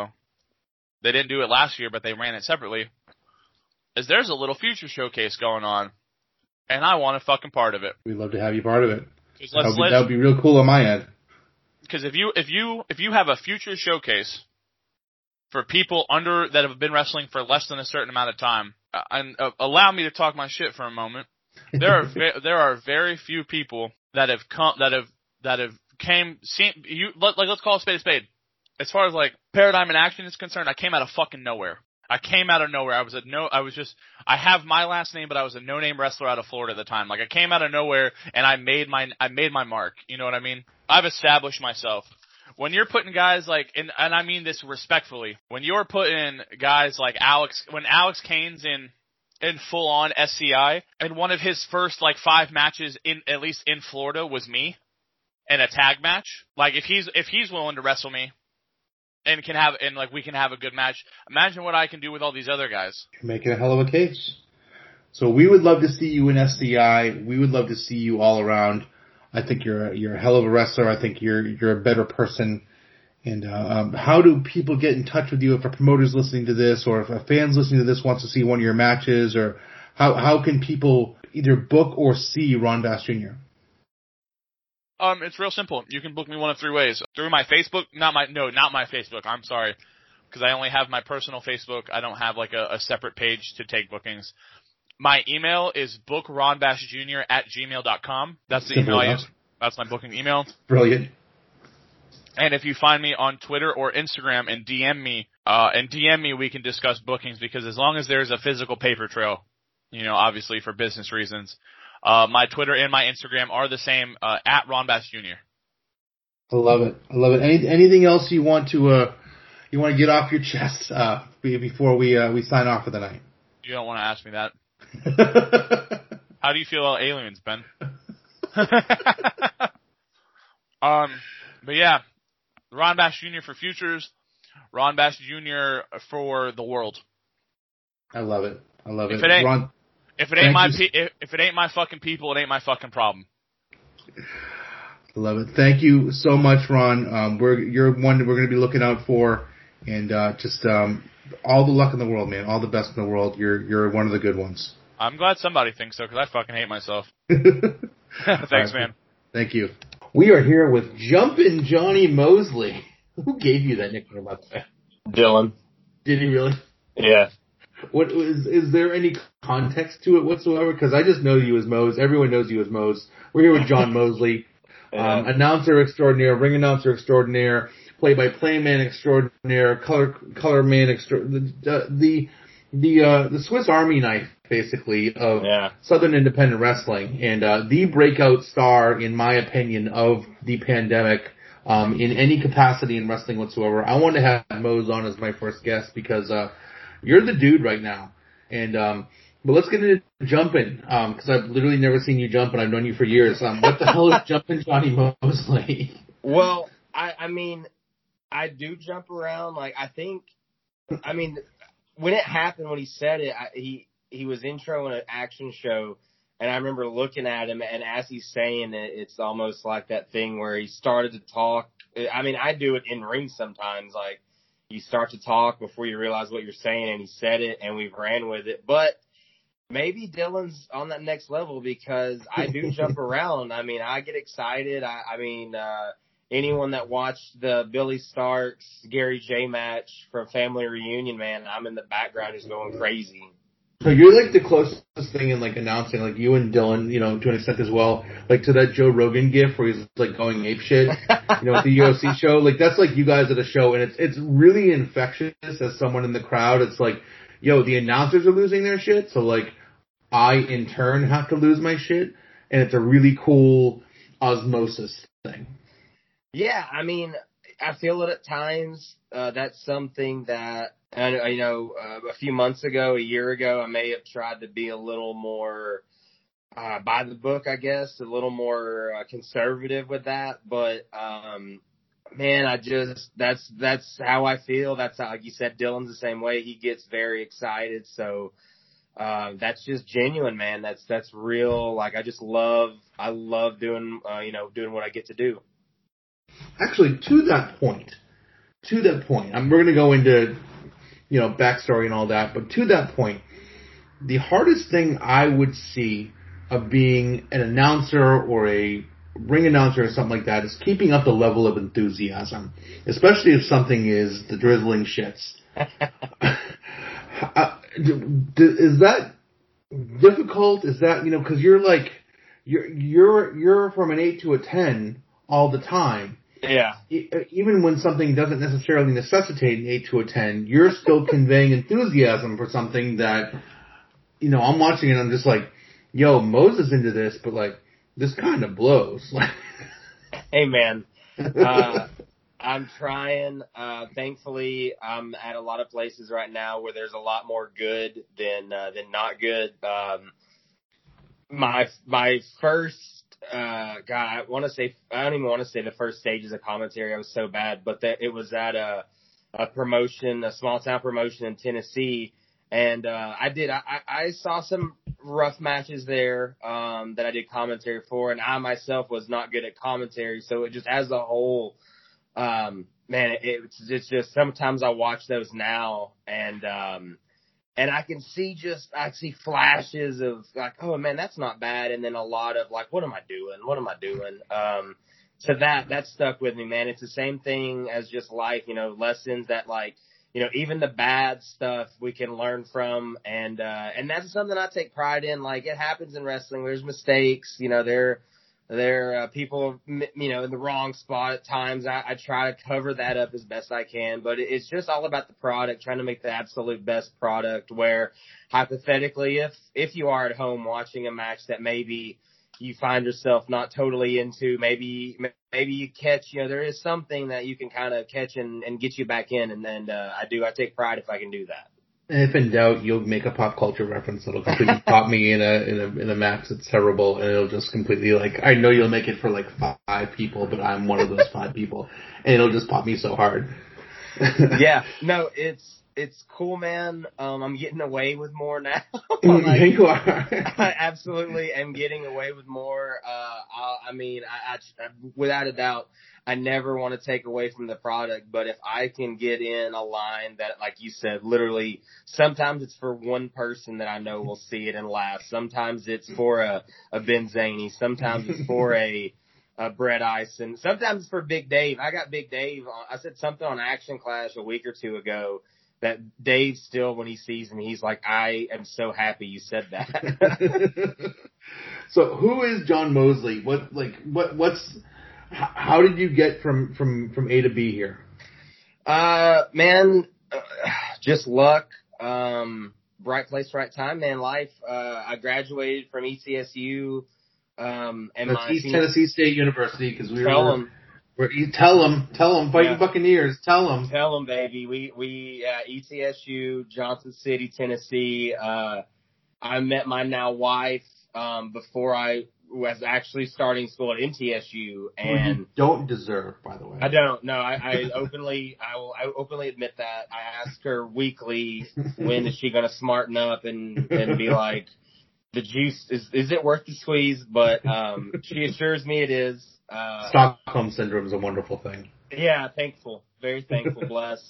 They didn't do it last year, but they ran it separately. Is there's a little future showcase going on, and I want a fucking part of it. We'd love to have you part of it. That would be real cool on my end. Because if you have a future showcase for people that have been wrestling for less than a certain amount of time, and allow me to talk my shit for a moment, there are very few people that have let's call a spade a spade. As far as like Paradigm in Action is concerned, I came out of fucking nowhere. I have my last name, but I was a no-name wrestler out of Florida at the time. Like I came out of nowhere and I made my mark. You know what I mean? I've established myself. When you're putting guys like, and I mean this respectfully, when you're putting guys like when Alex Kane's in full on SCI, and one of his first like 5 matches at least in Florida was me in a tag match. Like if he's willing to wrestle me, and we can have a good match. Imagine what I can do with all these other guys. You're making a hell of a case. So we would love to see you in SCI. We would love to see you all around. I think you're a hell of a wrestler. I think you're a better person. And how do people get in touch with you if a promoter's listening to this, or if a fan's listening to this wants to see one of your matches, or how can people either book or see Ron Bass Jr.? It's real simple. You can book me one of 3 ways. Through my Facebook, not my Facebook. I'm sorry. Because I only have my personal Facebook. I don't have like a separate page to take bookings. My email is bookronbassjr@gmail.com. That's the email I use. That's my booking email. Brilliant. And if you find me on Twitter or Instagram and DM me, we can discuss bookings, because as long as there's a physical paper trail, obviously for business reasons, my Twitter and my Instagram are the same, at Ron Bass Jr. I love it. Anything else you want to get off your chest before we sign off for the night? You don't want to ask me that. How do you feel about aliens, Ben? But yeah, Ron Bass Jr. for futures, Ron Bass Jr. for the world. I love it. If it ain't my fucking people, it ain't my fucking problem. Love it. Thank you so much, Ron. You're one that we're going to be looking out for, and just all the luck in the world, man. All the best in the world. You're one of the good ones. I'm glad somebody thinks so, because I fucking hate myself. Thanks, man. Thank you. We are here with Jumpin' Johnny Mosley. Who gave you that nickname, by the way? Dylan. Did he really? Yeah. What is there any context to it whatsoever? Because I just know you as Mose. Everyone knows you as Mose. We're here with John Mosley, announcer extraordinaire, ring announcer extraordinaire, play-by-play man extraordinaire, color man extraordinaire, the Swiss Army knife, basically, of Southern Independent Wrestling, and the breakout star, in my opinion, of the pandemic, in any capacity in wrestling whatsoever. I wanted to have Mose on as my first guest because you're the dude right now. And but let's get into jumping, because I've literally never seen you jump, and I've known you for years. What the hell is Jumpin' Johnny Mosley? Well, I mean, I do jump around. Like, when it happened, when he said it, he was introing an action show, and I remember looking at him, and as he's saying it, it's almost like that thing where he started to talk. I mean, I do it in ring sometimes, like, you start to talk before you realize what you're saying, and he said it, and we ran with it. But maybe Dylan's on that next level, because I do jump around. I mean, I get excited. Anyone that watched the Billy Starks, Gary J match from Family Reunion, man, I'm in the background just going crazy. So you're like the closest thing in like announcing, like you and Dylan, you know, to an extent as well, like to that Joe Rogan gif where he's like going apeshit, you know, at the UFC show. Like that's like you guys at a show, and it's really infectious as someone in the crowd. It's like, yo, the announcers are losing their shit, so like I in turn have to lose my shit, and it's a really cool osmosis thing. Yeah, I mean, I feel it at times. That's something that, a few months ago, a year ago, I may have tried to be a little more by the book, I guess, a little more conservative with that. But, man, that's how I feel. That's how, like you said, Dylan's the same way. He gets very excited. So that's just genuine, man. That's real. Like, I love doing, doing what I get to do. Actually, to that point, we're going to go into, backstory and all that, but to that point, the hardest thing I would see of being an announcer or a ring announcer or something like that is keeping up the level of enthusiasm, especially if something is the drizzling shits. Is that difficult? Is that, because you're like, you're from an 8 to a 10 all the time. Yeah. Even when something doesn't necessarily necessitate an 8 to a 10, you're still conveying enthusiasm for something that, I'm watching and I'm just like, yo, Moses into this, but like, this kind of blows. Hey man, I'm trying. Thankfully, I'm at a lot of places right now where there's a lot more good than not good. My first, I don't even want to say the first stages of commentary. I was so bad, but it was at a promotion, a small town promotion in Tennessee. And, I saw some rough matches there, that I did commentary for, and I myself was not good at commentary. So it just, as a whole, man, it's just, sometimes I watch those now and I can see flashes of like, oh man, that's not bad. And then a lot of like, what am I doing? So that stuck with me, man. It's the same thing as just life, lessons that like, even the bad stuff we can learn from. And that's something I take pride in. Like it happens in wrestling. There's mistakes, there are people, in the wrong spot at times. I try to cover that up as best I can, but it's just all about the product, trying to make the absolute best product where hypothetically, if you are at home watching a match that maybe you find yourself not totally into, maybe you catch, there is something that you can kind of catch and get you back in. And I take pride if I can do that. And if in doubt, you'll make a pop culture reference that'll completely pop me in a match that's terrible, and it'll just completely like, I know you'll make it for like 5 people, but I'm one of those 5 people, and it'll just pop me so hard. Yeah, no, it's cool, man. I'm getting away with more now. You are. I absolutely am getting away with more. I without a doubt, I never want to take away from the product, but if I can get in a line that, like you said, literally, sometimes it's for one person that I know will see it and laugh. Sometimes it's for a Ben Zaney. Sometimes it's for a Brett Ison. Sometimes it's for Big Dave. I got Big Dave. I said something on Action Clash a week or two ago that Dave still, when he sees me, he's like, I am so happy you said that. So who is John Mosley? How did you get from A to B here? Just luck. Right place, right time, man. Life. I graduated from ETSU. And that's East Tennessee State University, because tell them, Fighting Buccaneers, tell them, baby. We ETSU, Johnson City, Tennessee. I met my now wife before I was actually starting school at MTSU, and you don't deserve, by the way. I don't. No, I openly admit that. I ask her weekly, when is she going to smarten up and be like, the juice is it worth the squeeze? But she assures me it is. Stockholm syndrome is a wonderful thing. Yeah, thankful, very thankful, blessed.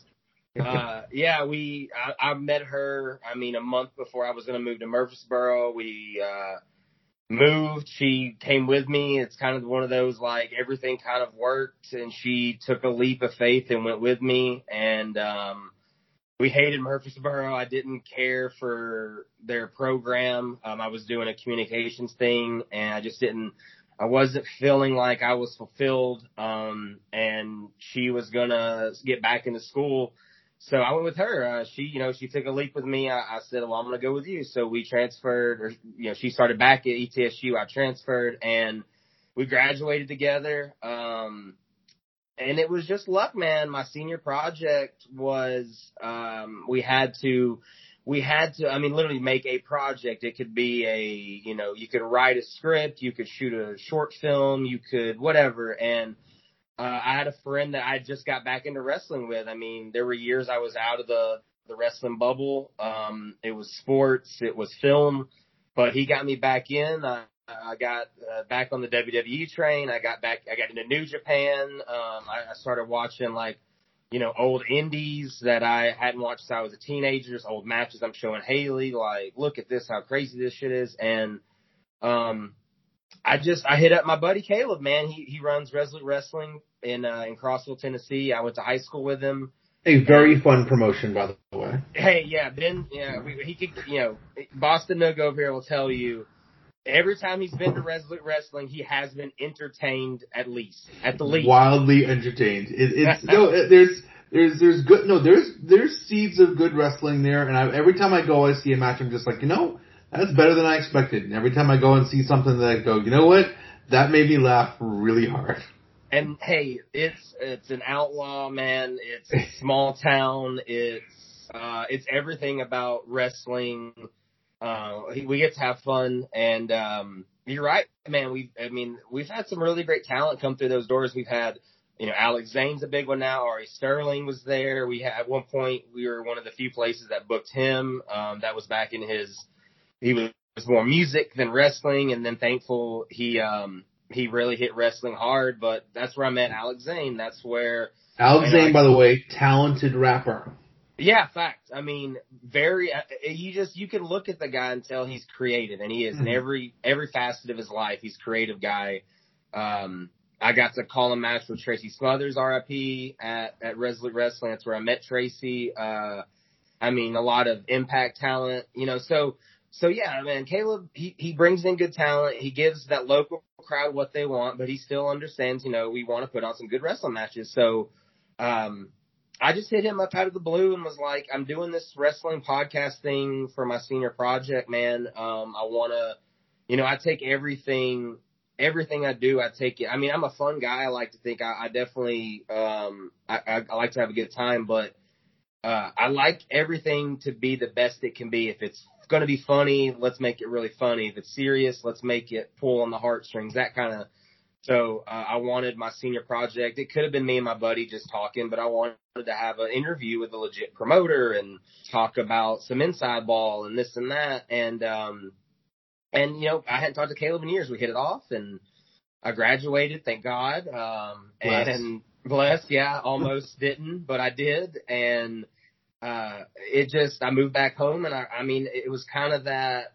I met her. A month before I was going to move to Murfreesboro. We moved. She came with me. It's kind of one of those, like, everything kind of worked, and she took a leap of faith and went with me. And we hated Murfreesboro. I didn't care for their program. I was doing a communications thing, and I wasn't feeling like I was fulfilled. And she was gonna get back into school, so I went with her. She took a leap with me. I said, well, I'm gonna go with you. So we transferred, she started back at ETSU. I transferred, and we graduated together. And it was just luck, man. My senior project was, we had to, literally make a project. It could be you could write a script, you could shoot a short film, you could whatever. And, I had a friend that I just got back into wrestling with. There were years I was out of the wrestling bubble. It was sports, it was film, but he got me back in. I got back on the WWE train. I got into New Japan. I started watching old indies that I hadn't watched since I was a teenager, just old matches. I'm showing Haley, like, look at this, how crazy this shit is. And, I hit up my buddy Caleb, man. He runs Resolute Wrestling in Crossville, Tennessee. I went to high school with him. A very fun promotion, by the way. Hey, yeah, Ben, he could, Boston Nook over here will tell you, every time he's been to Resolute Wrestling, he has been entertained at the least. Wildly entertained. There's seeds of good wrestling there, and every time I go, I see a match, I'm just like, that's better than I expected. And every time I go and see something that I go, you know what? That made me laugh really hard. And hey, it's an outlaw, man. It's a small town. It's everything about wrestling. We get to have fun, and you're right, man. We've had some really great talent come through those doors. We've had, Alex Zane's a big one now. Ari Sterling was there. At one point we were one of the few places that booked him. That was back in he was more music than wrestling, and then thankful he really hit wrestling hard. But that's where I met Alex Zane. That's where Alex Zane, by the way, talented rapper. Yeah, fact. Very. You can look at the guy and tell he's creative, and he is in every facet of his life. He's a creative guy. I got to call a match with Tracy Smothers, RIP, at Resolute Wrestling. That's where I met Tracy. A lot of Impact talent, So yeah, man, Caleb, he brings in good talent. He gives that local crowd what they want, but he still understands, we want to put on some good wrestling matches. So, I just hit him up out of the blue and was like, I'm doing this wrestling podcast thing for my senior project, man. I want to, I take everything I do, I take it. I'm a fun guy. I like to think I definitely, I like to have a good time, but, I like everything to be the best it can be. If it's going to be funny, let's make it really funny. If it's serious, let's make it pull on the heartstrings, that kind of So I wanted my senior project. It could have been me and my buddy just talking, but I wanted to have an interview with a legit promoter and talk about some inside ball and this and that. And you know, I hadn't talked to Caleb in years. We hit it off, and I graduated, thank God. And blessed, yeah, almost didn't, but I did. And I moved back home, and I mean, it was kind of that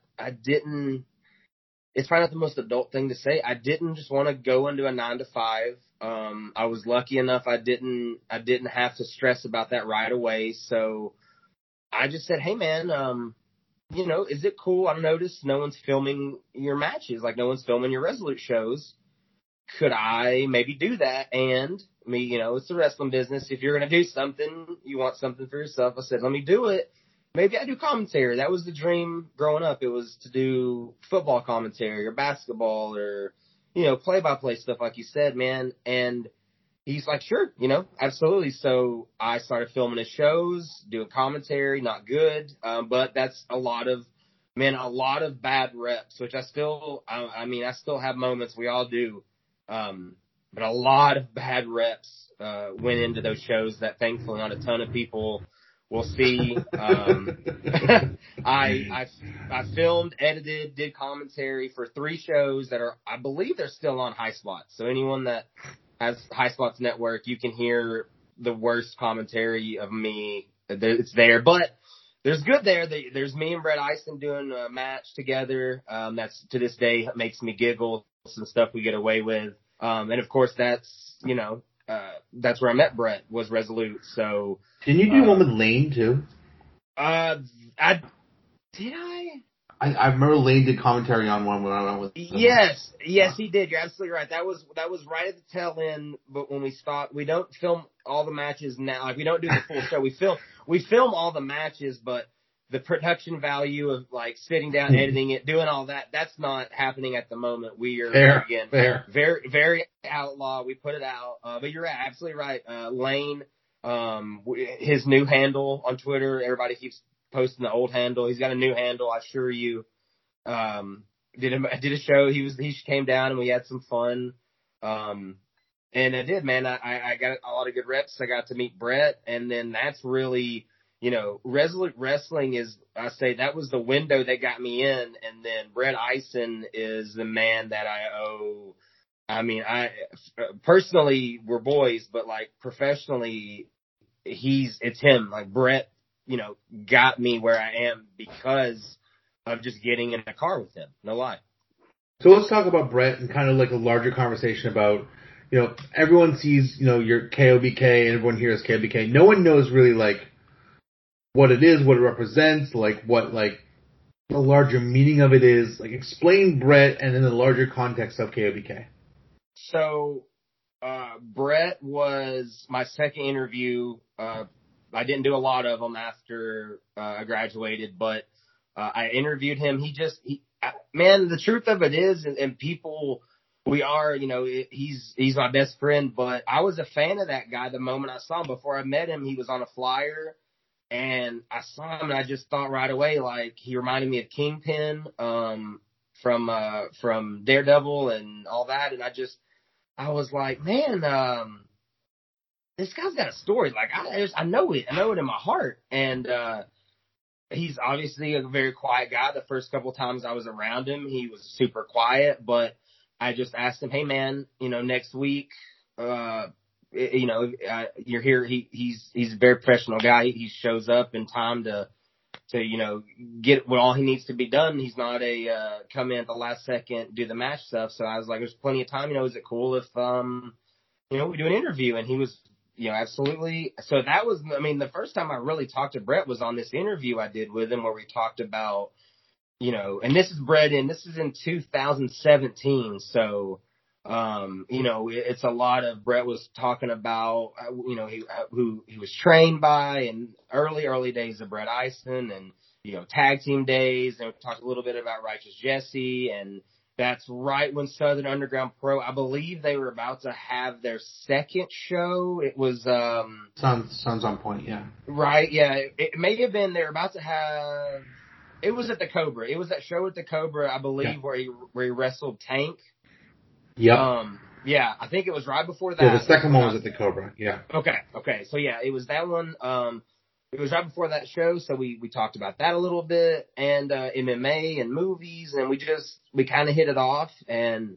it's probably not the most adult thing to say. I didn't just want to go into a 9-to-5. I was lucky enough I didn't have to stress about that right away. So I just said, hey man, you know, is it cool? I noticed no one's filming your matches, like no one's filming your Resolute shows. Could I maybe do that? And you know, it's the wrestling business. If you're going to do something, you want something for yourself. I said, let me do it. Maybe I do commentary. That was the dream growing up. It was to do football commentary or basketball or, you know, play-by-play stuff like you said, man. And he's like, sure, you know, absolutely. So I started filming his shows, doing commentary, not good. But that's a lot of bad reps, which I still have moments, we all do. But a lot of bad reps went into those shows that thankfully not a ton of people will see. I filmed, edited, did commentary for 3 shows that are, I believe they're still on High Spots. So anyone that has High Spots Network, you can hear the worst commentary of me. It's there, but there's good there. There's me and Brett Eisen doing a match together. That's to this day makes me giggle. Some stuff we get away with. And of course that's, you know, that's where I met Brett, was Resolute. So didn't you do one with Lane too? I remember Lane did commentary on one when I went with. Yes, he did. You're absolutely right. That was right at the tail end. But when we stopped, we don't film all the matches now. Like we don't do the full show. We film all the matches, but the production value of like sitting down, editing it, doing all that, that's not happening at the moment. We are fair. very, very outlaw. We put it out. But you're absolutely right. Lane, his new handle on Twitter, everybody keeps posting the old handle. He's got a new handle. I assure you. Did a show. He came down and we had some fun. And I did, man. I got a lot of good reps. I got to meet Brett, and then that's really, you know, Resolute Wrestling is, I say, that was the window that got me in. And then Brett Eisen is the man that I owe. I mean, personally, we're boys, but like professionally, it's him. Like Brett, you know, got me where I am because of just getting in a car with him. No lie. So let's talk about Brett and kind of like a larger conversation about, you know, everyone sees, you know, your KOBK and everyone here is KOBK. No one knows really like what it is, what it represents, like what like the larger meaning of it is. Like explain Brett and then the larger context of KOBK. So Brett was my second interview. I didn't do a lot of them after I graduated, but I interviewed him. Man, the truth of it is, and people, we are, you know, he's my best friend, but I was a fan of that guy the moment I saw him. Before I met him, he was on a flyer, and I saw him, and I just thought right away, like, he reminded me of Kingpin from Daredevil and all that, and I was like, man, this guy's got a story. Like, I know it in my heart. And he's obviously a very quiet guy. The first couple times I was around him, he was super quiet. But I just asked him, hey, man, you know, next week, you know, you're here. He's a very professional guy. He shows up in time to you know, get what all he needs to be done. He's not come in at the last second, do the match stuff. So I was like, there's plenty of time. You know, is it cool if, you know, we do an interview? And he was, you know, absolutely. So that was, I mean, the first time I really talked to Brett was on this interview I did with him where we talked about, you know, and this is in 2017. So, you know, it's a lot of Brett was talking about, you know, who he was trained by and early days of Brett Eisen and, you know, tag team days. And we talked a little bit about Righteous Jesse, and that's right when Southern Underground Pro, I believe they were about to have their second show. It was, sounds on point. Yeah. Right. Yeah. It may have been, they were about to have, it was at the Cobra. It was that show at the Cobra, I believe, where he wrestled Tank. Yeah. Yeah, I think it was right before that. Yeah, the second one was at the Cobra. Yeah. Okay. So yeah, it was that one. It was right before that show, so we talked about that a little bit, and MMA and movies, and we kind of hit it off, and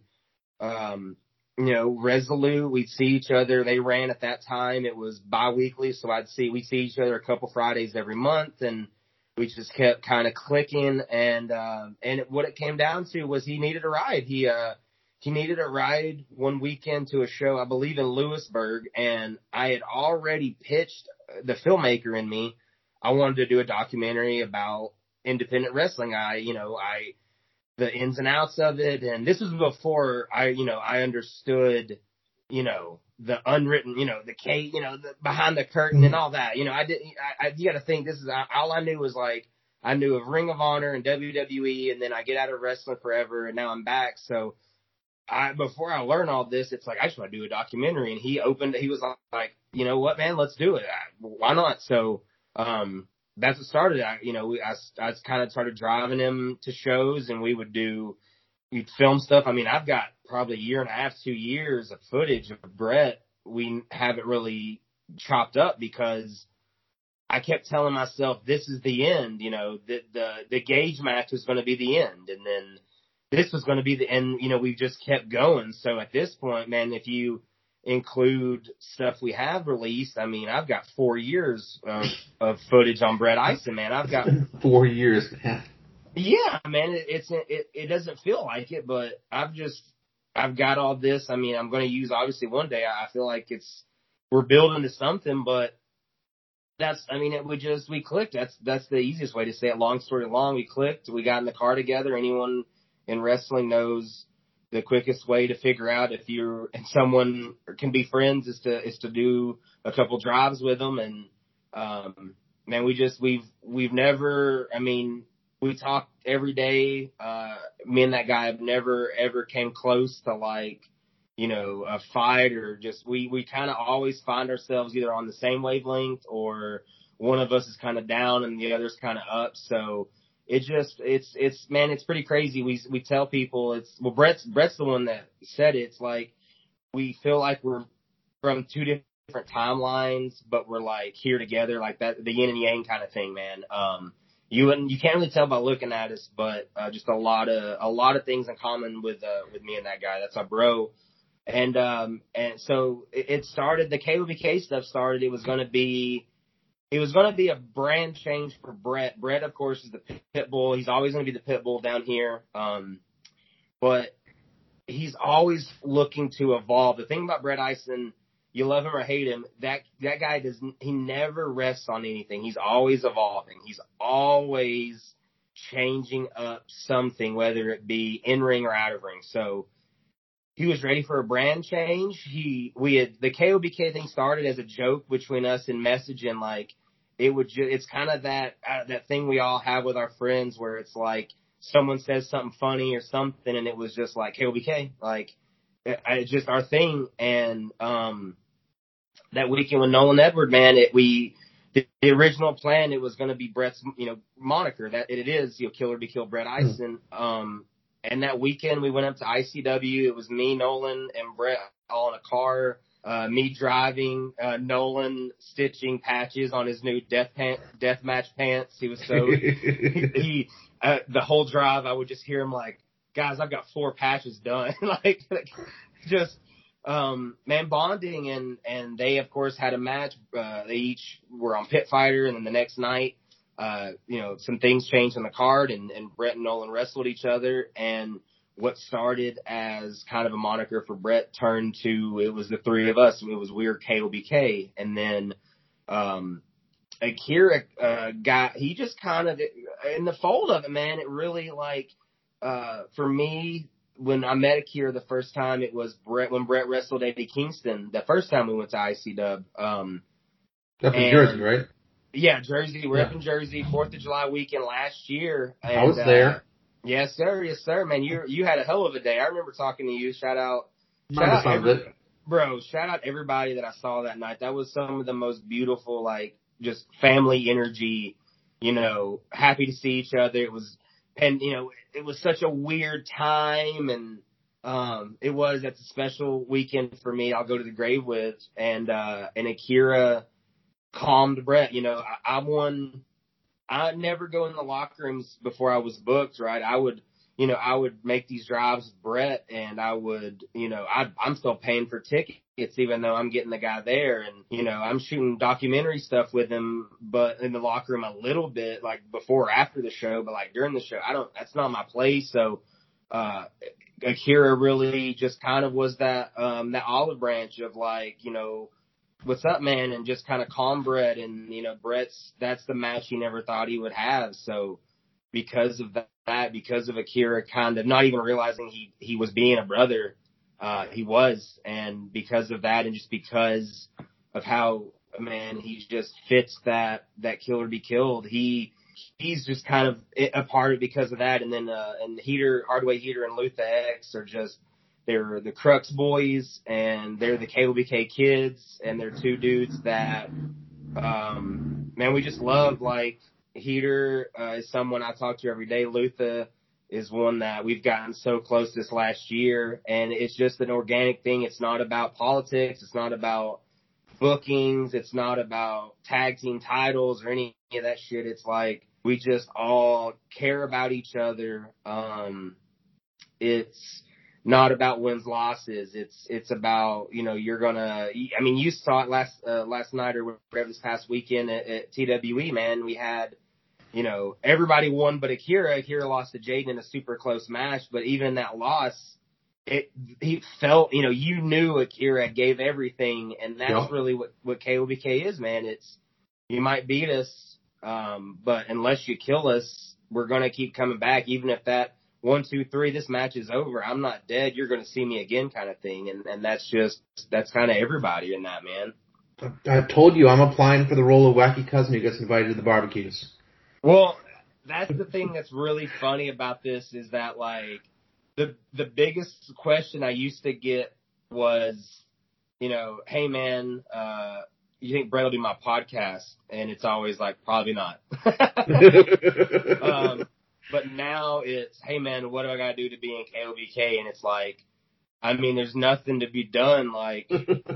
Resolute, we'd see each other. They ran at that time. It was bi-weekly, so we'd see each other a couple Fridays every month, and we just kept kind of clicking, and what it came down to was he needed a ride. He needed a ride one weekend to a show, I believe in Lewisburg, and I had already pitched the filmmaker in me. I wanted to do a documentary about independent wrestling. The ins and outs of it, and this was before I understood, the unwritten, the behind the curtain and all that. You got to think this is all I knew was like, I knew of Ring of Honor and WWE, and then I get out of wrestling forever, and now I'm back. So before I learn all this, it's like, I just want to do a documentary. And he was like, you know what, man, let's do it. Why not? So, that's what started. I kind of started driving him to shows, and we'd film stuff. I mean, I've got probably a year and a half, 2 years of footage of Bret. We haven't really chopped up because I kept telling myself, this is the end, the Gage match was going to be the end. And then this was going to be the end. We just kept going. So at this point, man, if you include stuff we have released, I mean, I've got 4 years of footage on Bret Ison, man. I've got 4 years, man. Yeah, man. It doesn't feel like it, but I've got all this. I mean, I'm going to use, obviously one day. I feel like we're building to something, but we clicked. That's the easiest way to say it. Long story long, we clicked. We got in the car together. Anyone in wrestling knows the quickest way to figure out if you and someone can be friends is to do a couple drives with them. And, man, we've never, I mean, we talk every day. Me and that guy have never ever came close to a fight, or just, we kind of always find ourselves either on the same wavelength, or one of us is kind of down and the other's kind of up. So, it's pretty crazy. We tell people Brett's the one that said it. It's like, we feel like we're from two different timelines, but we're like here together, like that, the yin and yang kind of thing, man. You can't really tell by looking at us, but, just a lot of things in common with me and that guy. That's our bro. And so it started, the KOBK stuff started. It was going to be a brand change for Bret. Bret, of course, is the pit bull. He's always going to be the pit bull down here. But he's always looking to evolve. The thing about Bret Ison, you love him or hate him, that guy he never rests on anything. He's always evolving. He's always changing up something, whether it be in ring or out of ring. So he was ready for a brand change. The KOBK thing started as a joke between us in messaging, like, it's kind of that thing we all have with our friends where it's like someone says something funny or something, and it was just like KOBK, like it's just our thing. And that weekend with Nolan Edward, man, the original plan, it was going to be Bret's moniker, that it is Kill or Be Killed Bret Ison. And that weekend we went up to ICW. It was me, Nolan, and Bret all in a car. Me driving, Nolan stitching patches on his new deathmatch pants. He was so the whole drive I would just hear him like, guys, I've got 4 patches done. Man, bonding, and they of course had a match. They each were on Pit Fighter, and then the next night, some things changed on the card, and Bret and Nolan wrestled each other, and what started as kind of a moniker for Bret turned to, it was the three of us. It was Weird KOBK. And then, Akira, guy, he just kind of, in the fold of it, man, it really for me, when I met Akira the first time, it was when Bret wrestled Eddie Kingston, the first time we went to ICW. Up in Jersey, right? Yeah, Jersey. We're up in Jersey, 4th of July weekend last year. And, I was there. Yes, sir, man. You had a hell of a day. I remember talking to you. Shout out everybody that I saw that night. That was some of the most beautiful, just family energy, happy to see each other. It was, and it was such a weird time, and It was, that's a special weekend for me. I'll go to the grave with, and Akira calmed Brett. You know, I'd never go in the locker rooms before I was booked, right? I would make these drives with Brett, and I would, I'm still paying for tickets, even though I'm getting the guy there. And, I'm shooting documentary stuff with him, but in the locker room a little bit, like before or after the show, but like during the show, that's not my place. So, Akira really just kind of was that olive branch of like, what's up, man? And just kind of calm Brett. And, that's the match he never thought he would have. So because of that, because of Akira kind of not even realizing he was being a brother, he was. And because of that, and just because of how, man, he just fits that kill or be killed, he's just kind of a part of it because of that. And then, and Hardway Heater and Luther X are just, they're the Crux boys, and they're the KOBK kids, and they're two dudes that, man, we just love. Like, Heater is someone I talk to every day. Luther is one that we've gotten so close this last year, and it's just an organic thing. It's not about politics. It's not about bookings. It's not about tag team titles or any of that shit. It's like we just all care about each other. It's not about wins, losses. It's about, you're gonna, you saw it last night or whatever, this past weekend at TWE, man. We had, everybody won but Akira. Akira lost to Jaden in a super close match, but even in that loss, he felt, you knew Akira gave everything, and that's really what KOBK is, man. It's, you might beat us, but unless you kill us, we're gonna keep coming back, even if that 1, 2, 3, this match is over, I'm not dead, you're going to see me again kind of thing. And that's kind of everybody in that, man. I've told you I'm applying for the role of wacky cousin who gets invited to the barbecues. Well, that's the thing that's really funny about this is that, like, the biggest question I used to get was, hey, man, you think Brett will do my podcast? And it's always like, probably not. But now it's, hey, man, what do I got to do to be in KOBK? And it's like, there's nothing to be done. Like,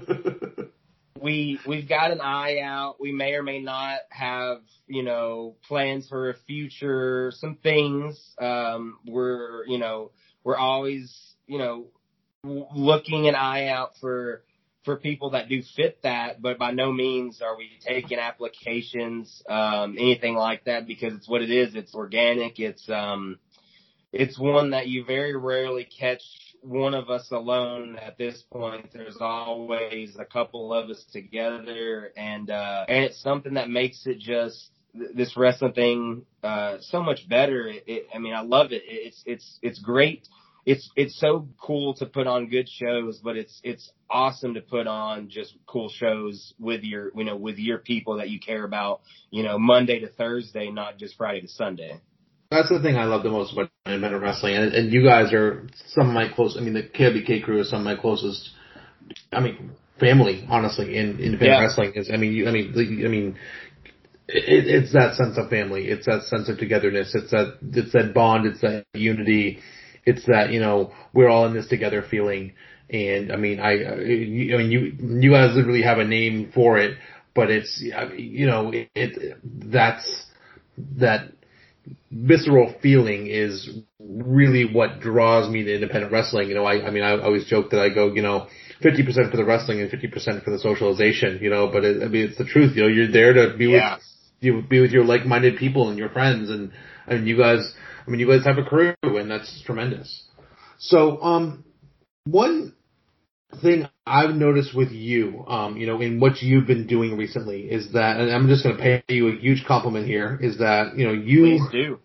we've got an eye out. We may or may not have, plans for a future, some things. We're always, looking an eye out for people that do fit that, but by no means are we taking applications, anything like that, because it's what it is. It's organic. It's one that you very rarely catch one of us alone at this point. There's always a couple of us together, and it's something that makes it just this wrestling thing, so much better. I love it. It's great. It's so cool to put on good shows, but it's awesome to put on just cool shows with your people that you care about, Monday to Thursday, not just Friday to Sunday. That's the thing I love the most about independent wrestling, and you guys are some of my closest. The KOBK crew is some of my closest. Family, honestly, in independent wrestling is. It's that sense of family. It's that sense of togetherness. It's that bond. It's that unity. It's that, we're all in this together feeling. And you guys literally have a name for it, but it's, that's that visceral feeling is really what draws me to independent wrestling. I always joke that I go, 50% for the wrestling and 50% for the socialization, but it's the truth. You're there to be with your like-minded people and your friends. And you guys have a crew, and that's tremendous. So, one thing I've noticed with you, in what you've been doing recently is that, and I'm just going to pay you a huge compliment here, is that, you... Please do.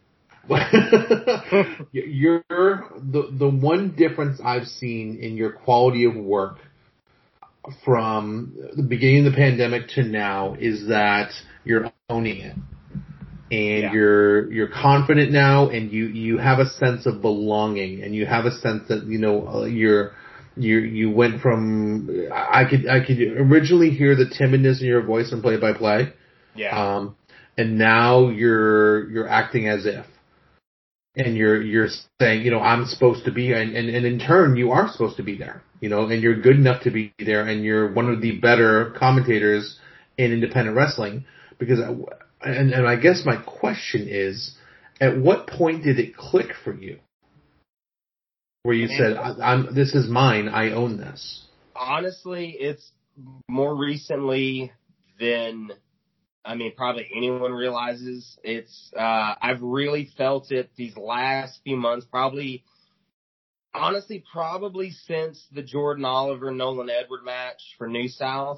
You're the one difference I've seen in your quality of work from the beginning of the pandemic to now is that you're owning it. And you're confident now, and you have a sense of belonging, and you have a sense that you went from I could originally hear the timidness in your voice in play-by-play, and now you're acting as if. and you're saying, I'm supposed to be, and in turn, you are supposed to be there, and you're good enough to be there, and you're one of the better commentators in independent wrestling, because, and I guess my question is, at what point did it click for you? Where you said, this is mine, I own this? Honestly, it's more recently than, probably anyone realizes. I've really felt it these last few months, probably since the Jordan Oliver, Nolan Edward match for New South.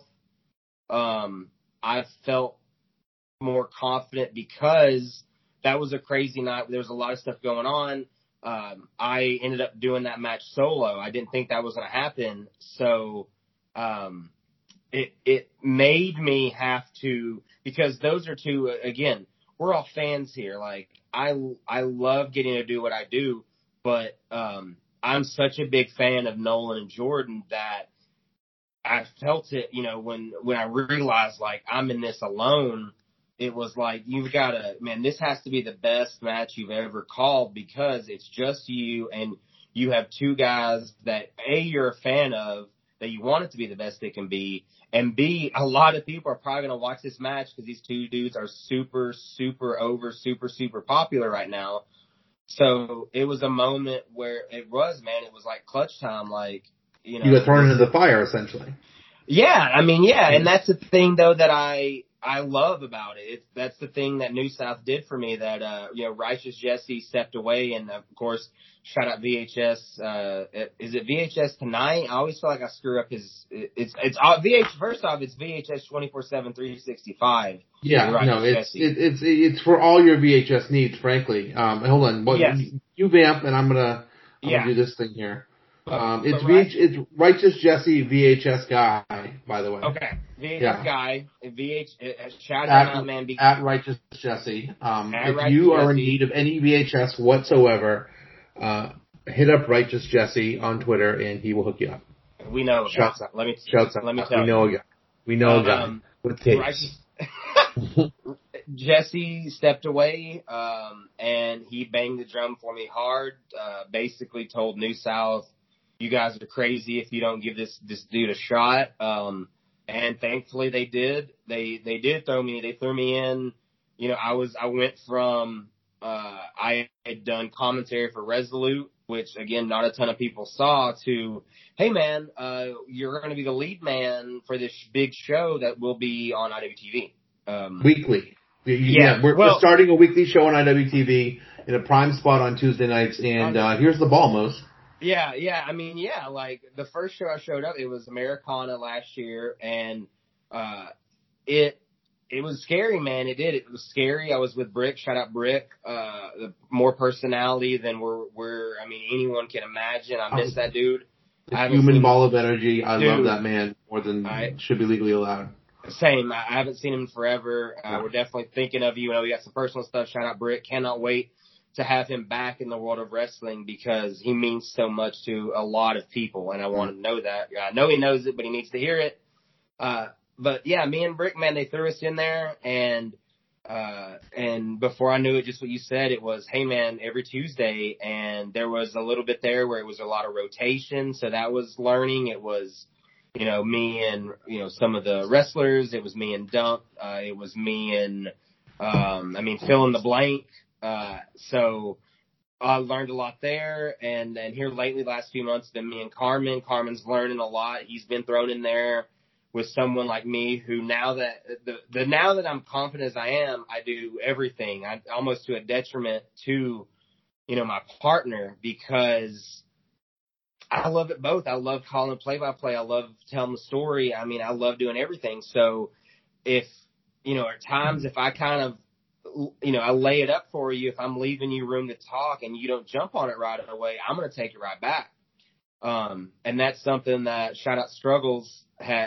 I've felt more confident because that was a crazy night. There was a lot of stuff going on. I ended up doing that match solo. I didn't think that was going to happen. So, it made me have to, because those are two, again, we're all fans here. Like, I love getting to do what I do, but, I'm such a big fan of Nolan and Jordan that I felt it, when I realized, like, I'm in this alone. It was like, you've got to, man, this has to be the best match you've ever called, because it's just you, and you have two guys that, A, you're a fan of, that you want it to be the best it can be, and B, a lot of people are probably going to watch this match because these two dudes are super, super over, super, super popular right now. So it was a moment where it was like clutch time, like, you got thrown into the fire, essentially. Yeah, yeah, and that's the thing, though, that I love about it. That's the thing that New South did for me, that, Righteous Jesse stepped away, and of course, shout out VHS, is it VHS Tonight? I always feel like I screw up first off, it's VHS 24/7, 365. Yeah, no, it's for all your VHS needs, frankly. Hold on, yes. You vamp, and I'm gonna do this thing here. It's Righteous Jesse VHS Guy, by the way. Okay, VHS Guy, shout out, man. At Righteous Jesse. If you are in need of any VHS whatsoever, hit up Righteous Jesse on Twitter, and he will hook you up. We know. Let me tell you. We know a guy with tapes. Jesse stepped away, and he banged the drum for me hard. Basically told New South, you guys are crazy if you don't give this dude a shot. And thankfully they did. They threw me in. I went from, I had done commentary for Resolute, which again, not a ton of people saw, to, hey man, you're going to be the lead man for this big show that will be on IWTV. Weekly. We're starting a weekly show on IWTV in a prime spot on Tuesday nights, and here's the ball, Mose. Yeah. Like the first show I showed up, it was Americana last year, and it was scary, man. It was scary. I was with Brick. Shout out Brick. More personality than anyone can imagine. I miss that dude. A human ball of energy. I love that man more than should be legally allowed. Same. I haven't seen him in forever. We're definitely thinking of you. We got some personal stuff. Shout out Brick. Cannot wait to have him back in the world of wrestling, because he means so much to a lot of people, and I want to know that. I know he knows it, but he needs to hear it. But yeah, me and Brick, man, they threw us in there, and before I knew it, just what you said, it was, hey man, every Tuesday, and there was a little bit there where it was a lot of rotation, so that was learning. It was, me and, some of the wrestlers, it was me and Dump, it was me and, fill in the blank. So I learned a lot there, and here lately, last few months, been me and Carmen. Carmen's learning a lot. He's been thrown in there with someone like me who, now that I'm confident as I am, I do everything. I almost to a detriment to, my partner, because I love it both. I love calling play-by-play. I love telling the story. I love doing everything. So if, at times, if I kind of, I lay it up for you, if I'm leaving you room to talk and you don't jump on it right away, I'm going to take it right back. And that's something that, shout out Struggles,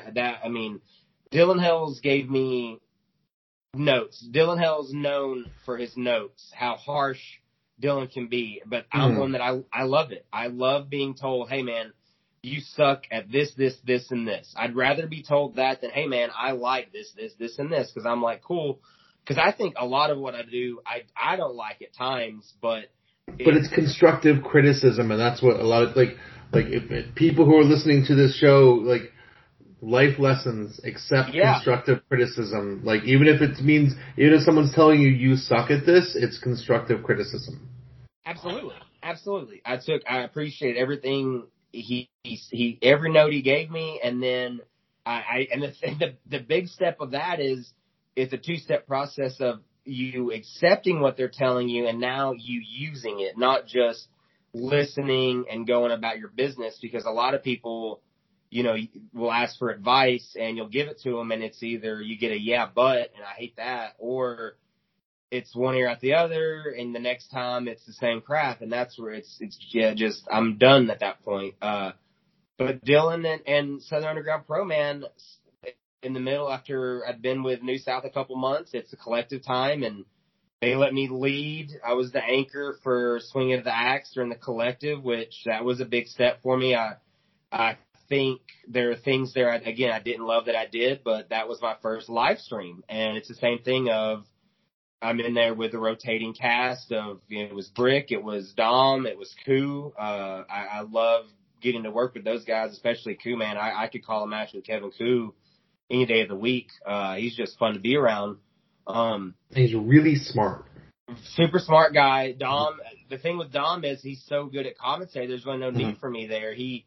Dylan Hells gave me notes. Dylan Hells known for his notes, how harsh Dylan can be, but I'm one that I love it. I love being told, hey man, you suck at this, and this. I'd rather be told that than, hey man, I like this, and this, because I'm like, cool. Because I think a lot of what I do, I don't like at times, but But it's constructive criticism, and that's what a lot of if people who are listening to this show, like, life lessons, accept constructive criticism. Like, even if someone's telling you suck at this, it's constructive criticism. Absolutely. I appreciate everything he every note he gave me, and then the big step of that is it's a 2-step process of you accepting what they're telling you and now you using it, not just listening and going about your business, because a lot of people, will ask for advice and you'll give it to them, and it's either you get a yeah, but, and I hate that, or it's one ear out the other, and the next time it's the same crap, and that's where it's just I'm done at that point. But Dylan and Southern Underground Pro, man, in the middle, after I'd been with New South a couple months, it's a collective time, and they let me lead. I was the anchor for Swinging of the Axe during the collective, which that was a big step for me. I think there are things there, I didn't love that I did, but that was my first live stream, and it's the same thing of I'm in there with a rotating cast of, it was Brick, it was Dom, it was Koo. I love getting to work with those guys, especially Koo, man. I could call a match with Kevin Koo any day of the week. He's just fun to be around. He's really smart. Super smart guy. Dom, the thing with Dom is he's so good at commentary, there's really no need for me there. He's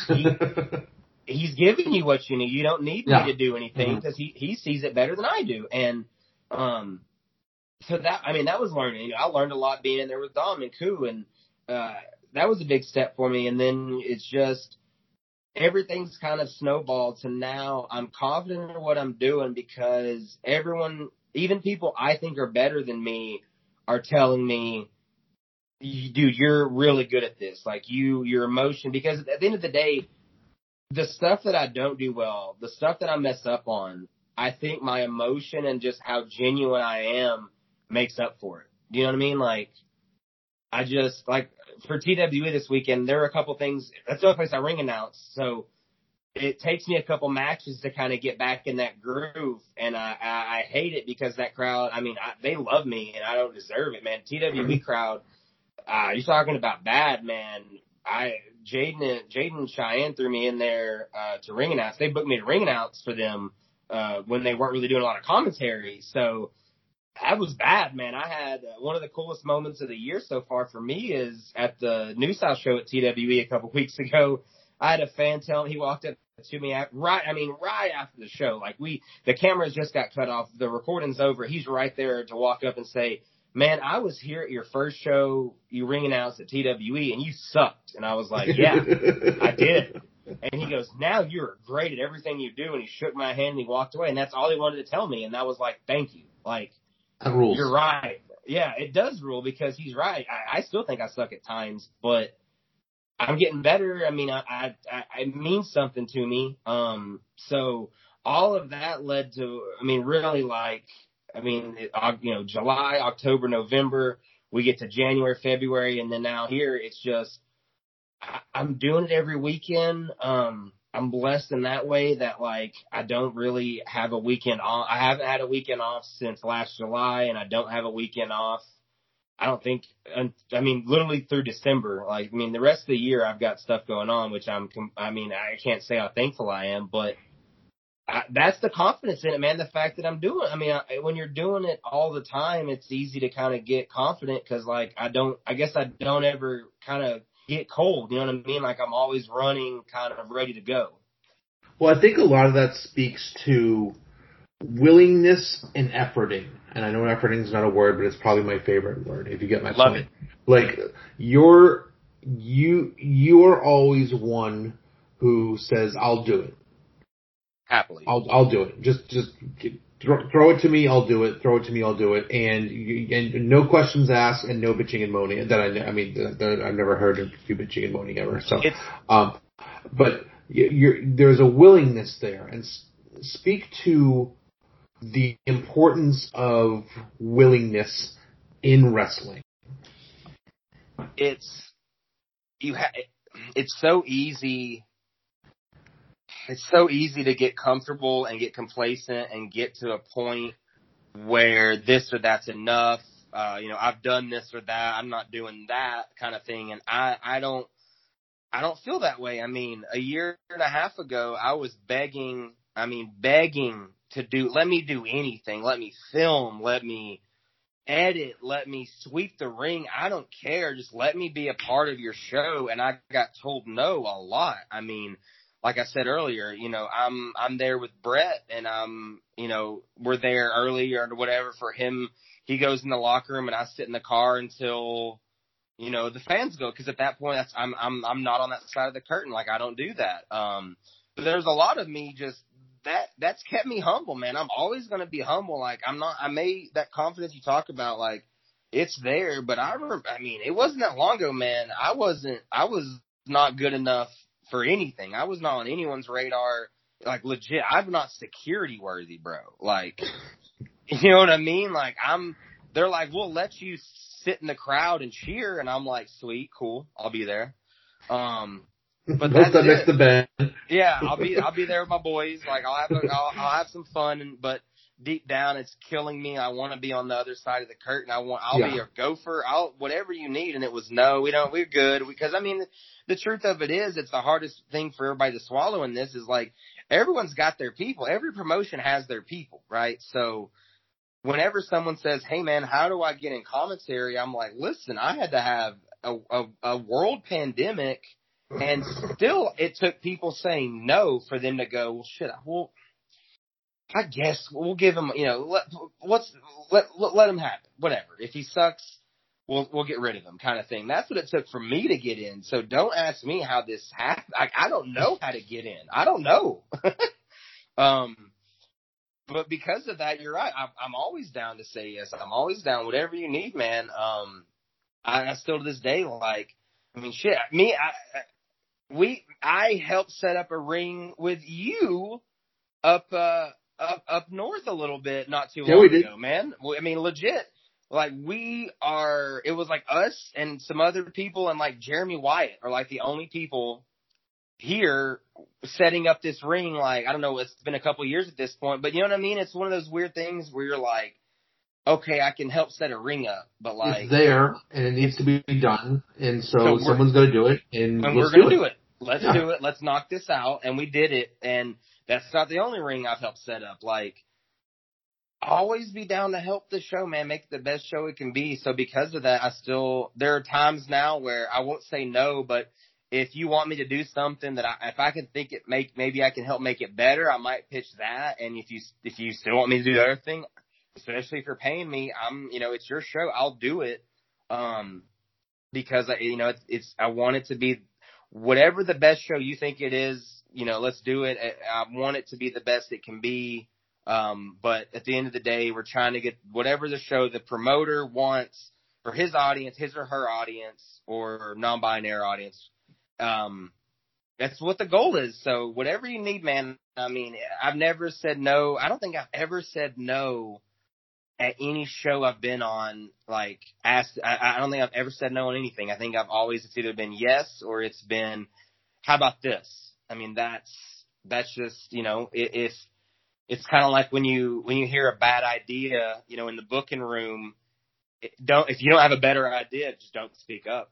giving you what you need. You don't need me to do anything because he sees it better than I do. And, so that was learning. I learned a lot being in there with Dom and Koo, and that was a big step for me. And then it's just everything's kind of snowballed to now I'm confident in what I'm doing because everyone, even people I think are better than me, are telling me, dude, you're really good at this. Like your emotion, because at the end of the day, the stuff that I don't do well, the stuff that I mess up on, I think my emotion and just how genuine I am makes up for it. Do you know what I mean? Like, I just, like, for TWE this weekend, there were a couple things. That's the only place I ring announce. So it takes me a couple matches to kind of get back in that groove. And I hate it because that crowd, they love me and I don't deserve it, man. TWE crowd, you're talking about bad, man. Jaden and Cheyenne threw me in there to ring announce. They booked me to ring announce for them when they weren't really doing a lot of commentary. So that was bad, man. I had one of the coolest moments of the year so far for me is at the New South show at TWE a couple weeks ago. I had a fan tell me, he walked up to me right after the show. Like the cameras just got cut off. The recording's over. He's right there to walk up and say, man, I was here at your first show you ring announced at TWE and you sucked. And I was like, yeah, I did. And he goes, now you're great at everything you do. And he shook my hand and he walked away. And that's all he wanted to tell me. And that was like, thank you. Like, that rules. You're right. Yeah, it does rule because he's right. I still think I suck at times, but I'm getting better. It means something to me. So all of that led to, July, October, November, we get to January, February, and then now here it's just, I'm doing it every weekend. I'm blessed in that way that, like, I don't really have a weekend off. I haven't had a weekend off since last July, and I don't have a weekend off. I don't think, literally through December. Like, the rest of the year I've got stuff going on, which I can't say how thankful I am, but that's the confidence in it, man. The fact that I'm doing it. When you're doing it all the time, it's easy to kind of get confident because, like, I guess I don't ever kind of get cold, you know what I mean? Like I'm always running, kind of ready to go. Well, I think a lot of that speaks to willingness and efforting. And I know efforting is not a word, but it's probably my favorite word, if you get my Love point. It. Like, you are always one who says, I'll do it. Happily. I'll do it. Just throw it to me, I'll do it. Throw it to me, I'll do it. And no questions asked and no bitching and moaning. That I've never heard of you bitching and moaning ever. So, but there's a willingness there. And speak to the importance of willingness in wrestling. It's so easy. It's so easy to get comfortable and get complacent and get to a point where this or that's enough. I've done this or that. I'm not doing that kind of thing. And I don't feel that way. I mean, a year and a half ago, I was begging to let me do anything. Let me film, let me edit, let me sweep the ring. I don't care. Just let me be a part of your show. And I got told no a lot. I mean, like I said earlier, I'm there with Brett, and we're there early or whatever for him. He goes in the locker room and I sit in the car until, the fans go. Cause at that point, I'm not on that side of the curtain. Like, I don't do that. But there's a lot of me just that's kept me humble, man. I'm always going to be humble. Like, that confidence you talk about, like, it's there, but it wasn't that long ago, man. I was not good enough for anything. I was not on anyone's radar. Like, legit, I'm not security worthy, bro. Like, you know what I mean? Like, they're like, we'll let you sit in the crowd and cheer. And I'm like, sweet, cool. I'll be there. But that's it. Next to Ben. Yeah, I'll be there with my boys. Like, I'll have some fun, but deep down it's killing me. I want to be on the other side of the curtain. I'll be a gopher. Whatever you need. And it was no, we're good. Because the truth of it is, it's the hardest thing for everybody to swallow in this is like, everyone's got their people. Every promotion has their people, right? So whenever someone says, hey man, how do I get in commentary? I'm like, listen, I had to have a world pandemic. And still, it took people saying no for them to go, well, shit, I guess we'll give him, let him have it. Whatever. If he sucks, we'll get rid of him, kind of thing. That's what it took for me to get in. So don't ask me how this happened. I don't know how to get in. I don't know. But because of that, you're right. I'm always down to say yes. I'm always down. Whatever you need, man. I still to this day, like, shit, I helped set up a ring with you up north a little bit not too long ago, man. Legit. Like, it was like us and some other people and like Jeremy Wyatt are like the only people here setting up this ring. Like, I don't know, it's been a couple years at this point, but you know what I mean? It's one of those weird things where you're like, okay, I can help set a ring up, but like, it's there and it needs to be done, and so someone's going to do it, and we're going to do it. Let's do it. Let's knock this out, and we did it. And that's not the only ring I've helped set up. Like, always be down to help the show, man. Make it the best show it can be. So because of that, there are times now where I won't say no, but if you want me to do something that if I can think maybe I can help make it better, I might pitch that. And if you still want me to do the other thing, especially if you're paying me, it's your show. I'll do it. Because I want it to be whatever the best show you think it is, let's do it. I want it to be the best it can be. But at the end of the day, we're trying to get whatever the show the promoter wants for his audience, his or her audience, or non-binary audience. That's what the goal is. So whatever you need, man. I've never said no. I don't think I've ever said no at any show I've been on. Like, I don't think I've ever said no on anything. I think it's either been yes or it's been, how about this? That's just, if it's kind of like when you hear a bad idea, in the booking room, if you don't have a better idea, just don't speak up.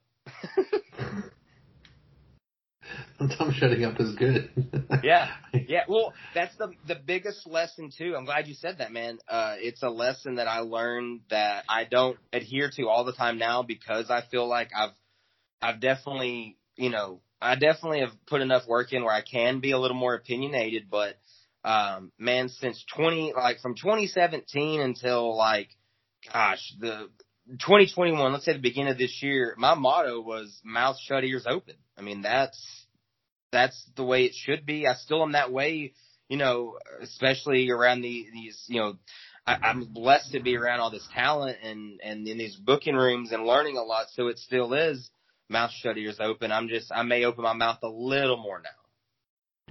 Sometimes shutting up is good. Yeah. Well, that's the biggest lesson too. I'm glad you said that, man. It's a lesson that I learned that I don't adhere to all the time now, because I feel like I've definitely, I definitely have put enough work in where I can be a little more opinionated. But man, since from 2017 until the 2021, let's say the beginning of this year, my motto was mouth shut, ears open. That's the way it should be. I still am that way, especially around these, I'm blessed to be around all this talent and in these booking rooms and learning a lot. So it still is mouth shut, ears open. I may open my mouth a little more now.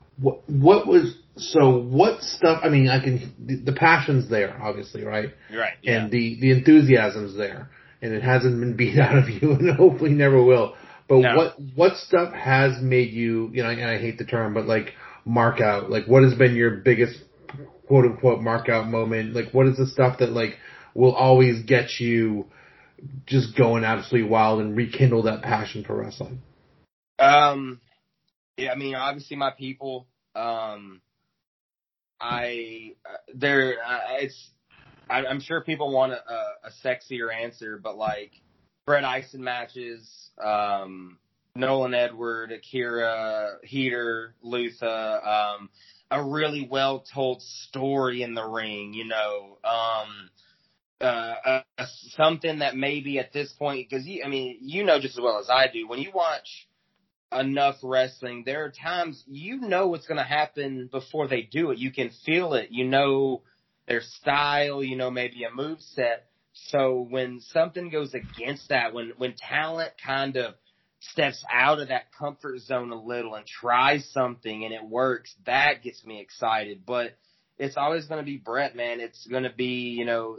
What stuff, the passion's there, obviously, right? Right. Yeah. And the enthusiasm's there, and it hasn't been beat out of you, and hopefully never will. But no. What stuff has made you, and I hate the term, but like mark out? Like, what has been your biggest quote unquote mark out moment? Like, what is the stuff that like will always get you just going absolutely wild and rekindle that passion for wrestling? Yeah, I mean, obviously my people. I'm sure people want a sexier answer, but like Brett Eisen matches, Nolan Edward, Akira, Heater, Luther, a really well told story in the ring, you know, something that maybe at this point, because you know just as well as I do, when you watch enough wrestling, there are times you know what's going to happen before they do it. You can feel it. You know their style, you know maybe a move set. So when something goes against that, when talent kind of steps out of that comfort zone a little and tries something and it works, that gets me excited. But it's always going to be Brett, man. It's going to be, you know,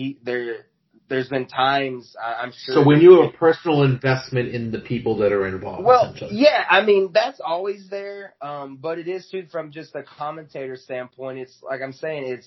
there's been times, I'm sure. So when you have a personal investment in the people that are involved. Well, yeah, I mean, that's always there. But it is too, from just a commentator standpoint. It's like I'm saying,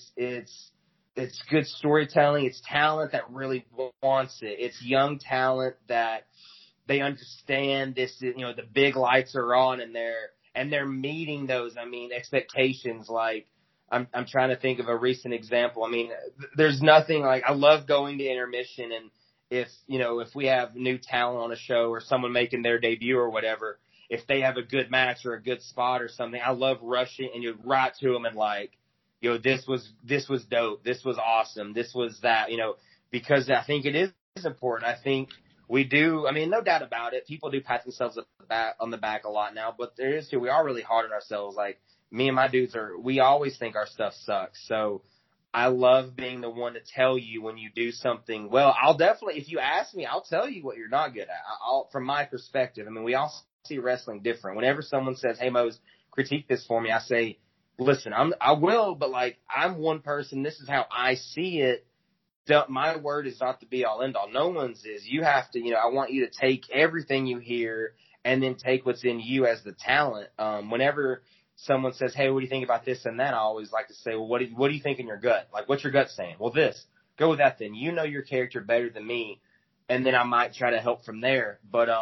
it's good storytelling. It's talent that really wants it. It's young talent that they understand this, you know, the big lights are on and they're meeting those, expectations. Like, I'm trying to think of a recent example. I mean, there's nothing like, I love going to intermission, and if we have new talent on a show or someone making their debut or whatever, if they have a good match or a good spot or something, I love rushing and you write to them and like, this was dope. This was awesome. This was that, because I think it is important. I think we do. I mean, no doubt about it. People do pat themselves on the back a lot now, but there is too. We are really hard on ourselves. Like, me and my dudes we always think our stuff sucks. So I love being the one to tell you when you do something well. I'll definitely, if you ask me, I'll tell you what you're not good at. From my perspective, I mean, we all see wrestling different. Whenever someone says, "Hey, Mose, critique this for me," I say, "Listen, I will, but like, I'm one person. This is how I see it. My word is not the be all end all. No one's is. You have to, I want you to take everything you hear and then take what's in you as the talent." Whenever someone says, "Hey, what do you think about this and that?" I always like to say, "Well, what do you think in your gut? Like, what's your gut saying?" "Well, this." "Go with that then. You know your character better than me." And then I might try to help from there. But,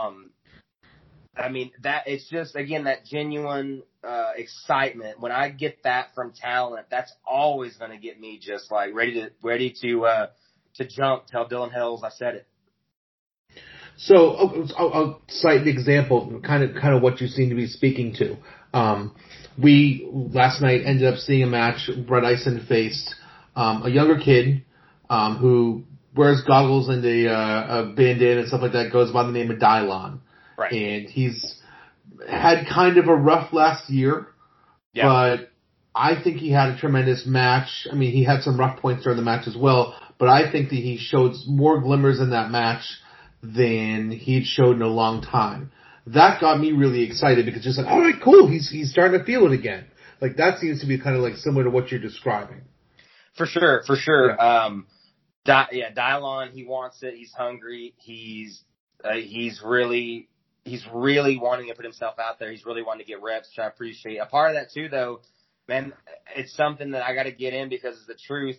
I mean, that it's just, again, that genuine excitement. When I get that from talent, that's always going to get me just like ready to jump. Tell Dylan Hells I said it. So I'll cite an example, kind of what you seem to be speaking to. We last night ended up seeing a match. Brett Eisen faced a younger kid who wears goggles and a bandana and stuff like that. Goes by the name of Dylon. Right. And he's had kind of a rough last year, but I think he had a tremendous match. I mean, he had some rough points during the match as well, but I think that he showed more glimmers in that match than he'd showed in a long time. That got me really excited because just like, all right, cool, he's starting to feel it again. Like, that seems to be kind of like similar to what you're describing. For sure. Yeah. Dylon, he wants it. He's hungry. He's really wanting to put himself out there. He's really wanting to get reps, which I appreciate. A part of that too, though, man, it's something that I got to get in because it's the truth.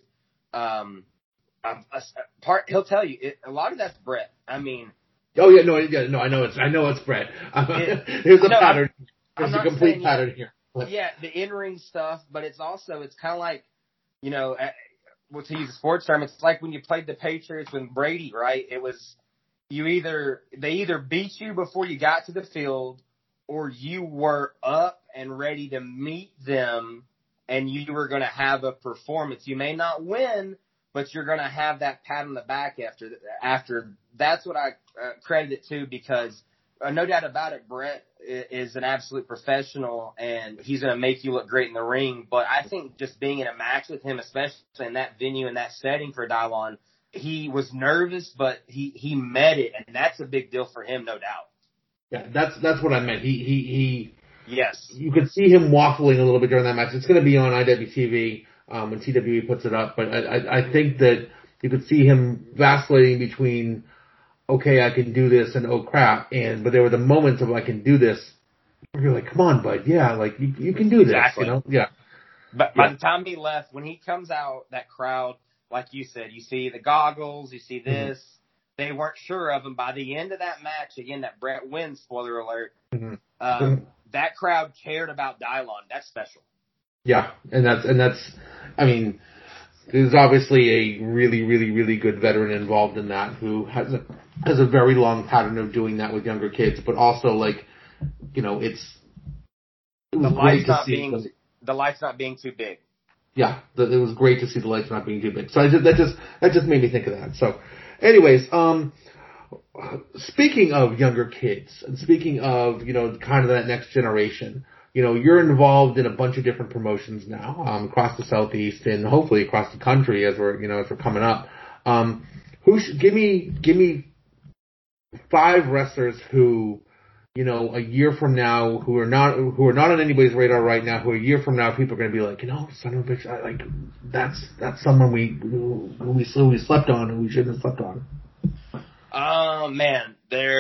He'll tell you a lot of that's Brett. I mean, oh yeah, no, I know it's Brett. There's a pattern. There's a complete pattern here. Yeah, the in-ring stuff, but it's kind of like, to use a sports term, it's like when you played the Patriots with Brady, right? It was. They either beat you before you got to the field, or you were up and ready to meet them, and you were going to have a performance. You may not win, but you're going to have that pat on the back after. That's what I credit it to, because no doubt about it, Brett is an absolute professional, and he's going to make you look great in the ring. But I think just being in a match with him, especially in that venue, in that setting for Dylon, he was nervous, but he met it, and that's a big deal for him, no doubt. Yeah, that's what I meant. Yes. You could see him waffling a little bit during that match. It's going to be on IWTV when TWE puts it up, but I think that you could see him vacillating between, okay, I can do this, and oh crap, but there were the moments of I can do this. Where you're like, come on, bud, yeah, like you can do this, exactly. Yeah. But by the time he left, when he comes out, that crowd. like you said, you see the goggles, you see this. Mm-hmm. They weren't sure of him. By the end of that match, again, that Brett wins, spoiler alert, that crowd cared about Dylon. That's special. Yeah, and that's, I mean, there's obviously a really, really, really good veteran involved in that who has a very long pattern of doing that with younger kids, but also, like, you know, it was great to see the lights not being too big. Yeah, it was great to see the lights not being too big. So that just made me think of that. So, anyways, speaking of younger kids and speaking of, you know, kind of that next generation, you know, you're involved in a bunch of different promotions now, across the Southeast and hopefully across the country as we're coming up. Give me 5 wrestlers who, you know, a year from now, who are not on anybody's radar right now, who a year from now people are going to be like, you know, son of a bitch, that's someone we slept on and we shouldn't have slept on. Man,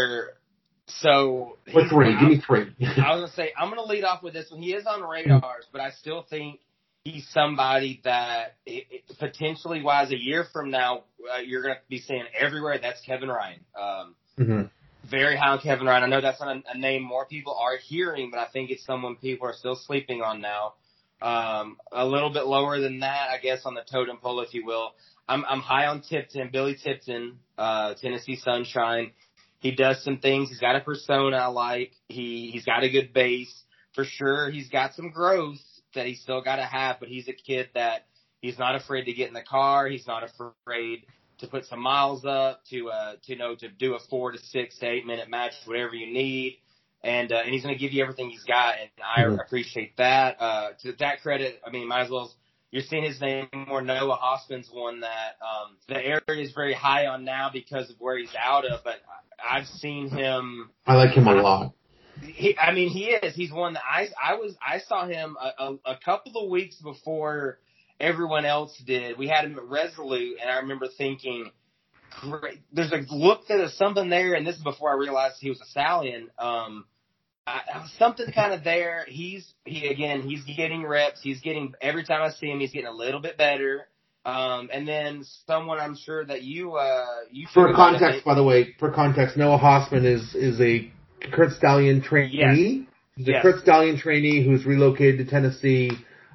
Or 3, give me 3. I was going to say, I'm going to lead off with this one. He is on radars, but I still think he's somebody that potentially wise a year from now, you're going to be seeing everywhere. That's Kevin Ryan. Very high on Kevin Ryan. I know that's not a name more people are hearing, but I think it's someone people are still sleeping on now. A little bit lower than that, I guess, on the totem pole, if you will. I'm high on Tipton, Billy Tipton, Tennessee Sunshine. He does some things. He's got a persona I like. He's got a good base. For sure, he's got some growth that he's still got to have, but he's a kid that he's not afraid to get in the car. He's not afraid to put some miles up, to do a 4 to 6 to 8 minute match, whatever you need. And he's going to give you everything he's got. And I appreciate that. To that credit, I mean, might as well, you're seeing his name more. Noah Hoffman's one that, the area is very high on now because of where he's out of, but I've seen him. I like him a lot. He is. He's one that I saw him a couple of weeks before everyone else did. We had him at Resolute, and I remember thinking, great, there's a look that there's something there, and this is before I realized he was a stallion. Something kind of there. He's getting reps. Every time I see him, he's getting a little bit better. And then someone I'm sure that you for context, by the way, Noah Hoffman is a Kurt Stallion trainee. Yes. He's a Kurt Stallion trainee who's relocated to Tennessee.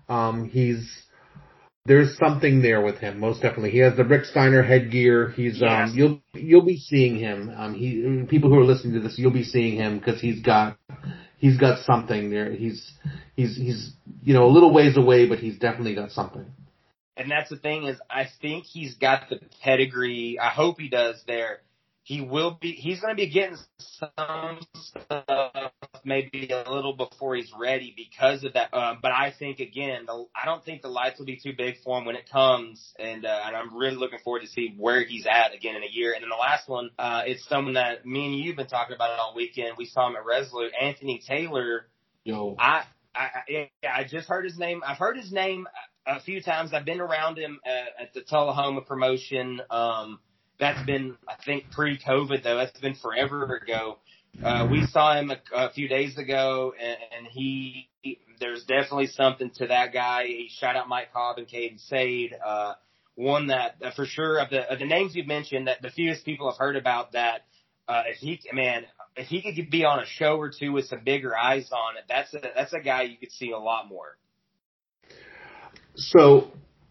There's something there with him, most definitely. He has the Rick Steiner headgear. He's you'll be seeing him. People who are listening to this, you'll be seeing him because he's got something there. He's you know, a little ways away, but he's definitely got something. And that's the thing is, I think he's got the pedigree. I hope he does there. He's going to be getting some stuff maybe a little before he's ready because of that. But I think, again, I don't think the lights will be too big for him when it comes. And I'm really looking forward to see where he's at again in a year. And then the last one, it's someone that me and you have been talking about it all weekend. We saw him at Resolute, Anthony Taylor. Yo. I just heard his name. I've heard his name a few times. I've been around him at the Tullahoma promotion. That's been, I think, pre-COVID, though. That's been forever ago. We saw him a few days ago, and there's definitely something to that guy. He shot out Mike Cobb and Caden Sade. One that, for sure, of the names you've mentioned, that the fewest people have heard about that, if he could be on a show or two with some bigger eyes on it, that's a guy you could see a lot more. So,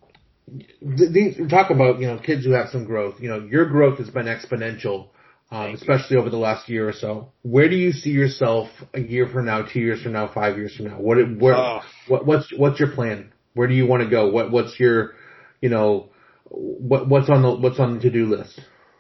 talk about, you know, kids who have some growth. You know, your growth has been exponential, especially over the last year or so. Where do you see yourself a year from now, 2 years from now, 5 years from now? What's your plan? Where do you want to go? What's your, you know, what's on the to-do list?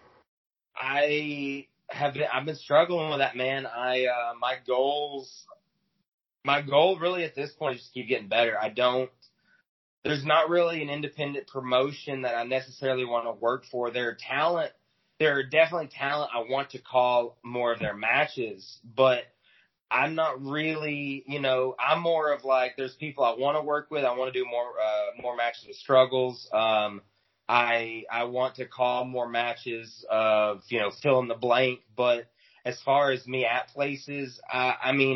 I've been struggling with that, man. My goal really at this point is just keep getting better. There's not really an independent promotion that I necessarily want to work for. There are definitely talent I want to call more of their matches, but I'm not really, you know, I'm more of like, there's people I want to work with. I want to do more matches with struggles. I want to call more matches of, you know, fill in the blank. But as far as me at places, I mean,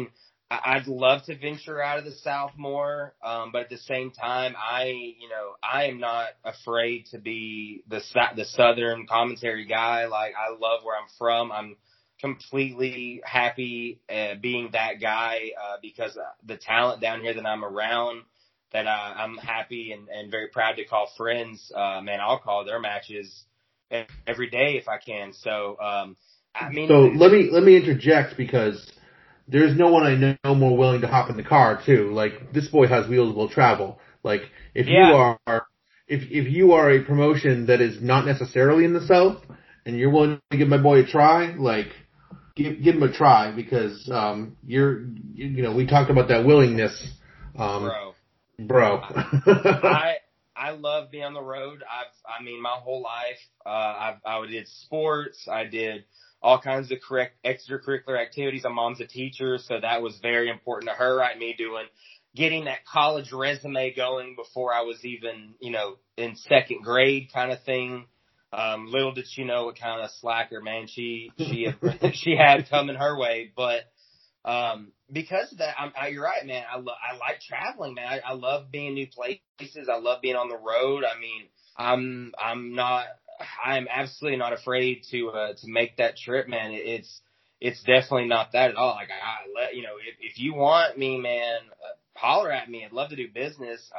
I'd love to venture out of the South more, but at the same time, I am not afraid to be the Southern commentary guy. Like, I love where I'm from. I'm completely happy being that guy because the talent down here that I'm around, that I'm happy and very proud to call friends. Man, I'll call their matches every day if I can. So, I mean, so let me interject, because there's no one I know more willing to hop in the car too. Like, this boy has wheels, will travel. Like, if you are a promotion that is not necessarily in the South and you're willing to give my boy a try, like, give him a try, because we talked about that willingness, bro. I love being on the road. My whole life, I did sports. I did all kinds of extracurricular activities. My mom's a teacher, so that was very important to her, right? Getting that college resume going before I was even, in second grade kind of thing. Little did she know what kind of slacker, man, she had coming her way. But, because of that, you're right, man. I like traveling, man. I love being new places. I love being on the road. I mean, I'm absolutely not afraid to make that trip, man. It's definitely not that at all. Like, if you want me, man, holler at me. I'd love to do business.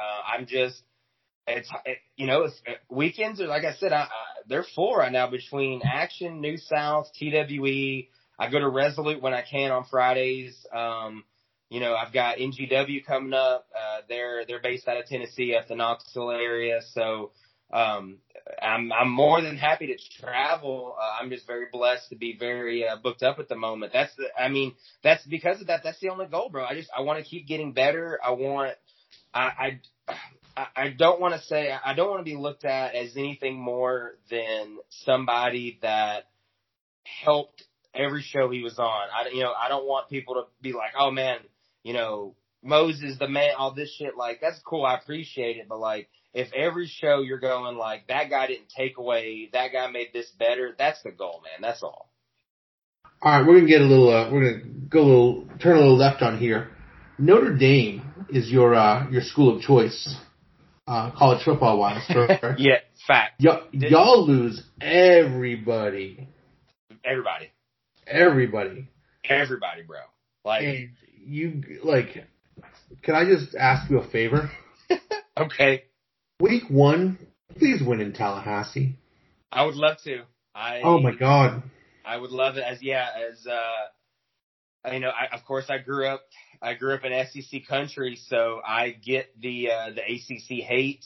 Weekends are, like I said, they're full right now between Action, New South, TWE. I go to Resolute when I can on Fridays. I've got NGW coming up. They're based out of Tennessee at the Knoxville area. So, I'm more than happy to travel. I'm just very blessed to be very booked up at the moment. That's because of that. That's the only goal, bro. I want to keep getting better. I don't want to be looked at as anything more than somebody that helped every show he was on. I don't want people to be like, oh man, Moses the man, all this shit. Like, that's cool. I appreciate it. But like, if every show you're going like, that guy didn't take away, that guy made this better, that's the goal, man. That's all. All right, we're gonna turn a little left on here. Notre Dame is your school of choice, college football wise. Yeah, fact. Y'all lose everybody. Everybody, bro. Like, and can I just ask you a favor? Okay. Week 1, please win in Tallahassee. I would love to. Oh my God. I would love it. Of course I grew up in SEC country, so I get the ACC hate.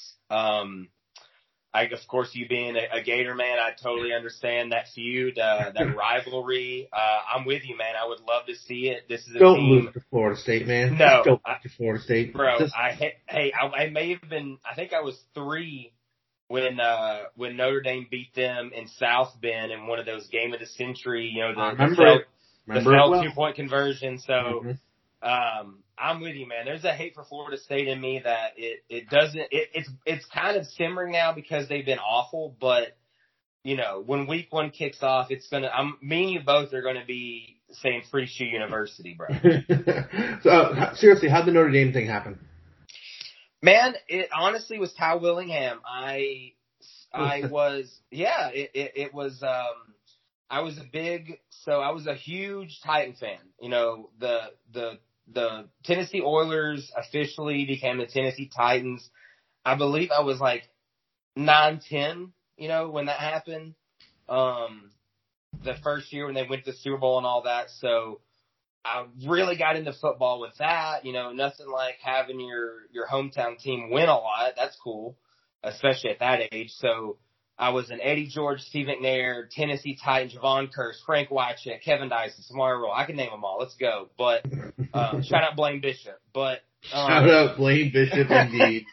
Of course, you being a Gator man, I totally understand that feud, that rivalry. I'm with you, man. I would love to see it. This is Don't lose to Florida State, man. No, don't lose to Florida State, bro. I may have been. I think I was 3 when Notre Dame beat them in South Bend in one of those game of the century. The 2-point conversion. So. Mm-hmm. I'm with you, man. There's a hate for Florida State in me that it's kind of simmering now because they've been awful, but when week 1 kicks off, me and you both are gonna be saying Free Shoe University, bro. So seriously, how'd the Notre Dame thing happen? Man, it honestly was Ty Willingham. I was a huge Titan fan. The Tennessee Oilers officially became the Tennessee Titans. I believe I was like 9-10, when that happened. The first year when they went to the Super Bowl and all that. So I really got into football with that. Nothing like having your hometown team win a lot. That's cool, especially at that age. So I was an Eddie George, Steve McNair, Tennessee Titans, Javon Curse, Frank Wycheck, Kevin Dyson, Samari Roll. I can name them all. Let's go. But shout out Blaine Bishop. But shout out Blaine Bishop, indeed.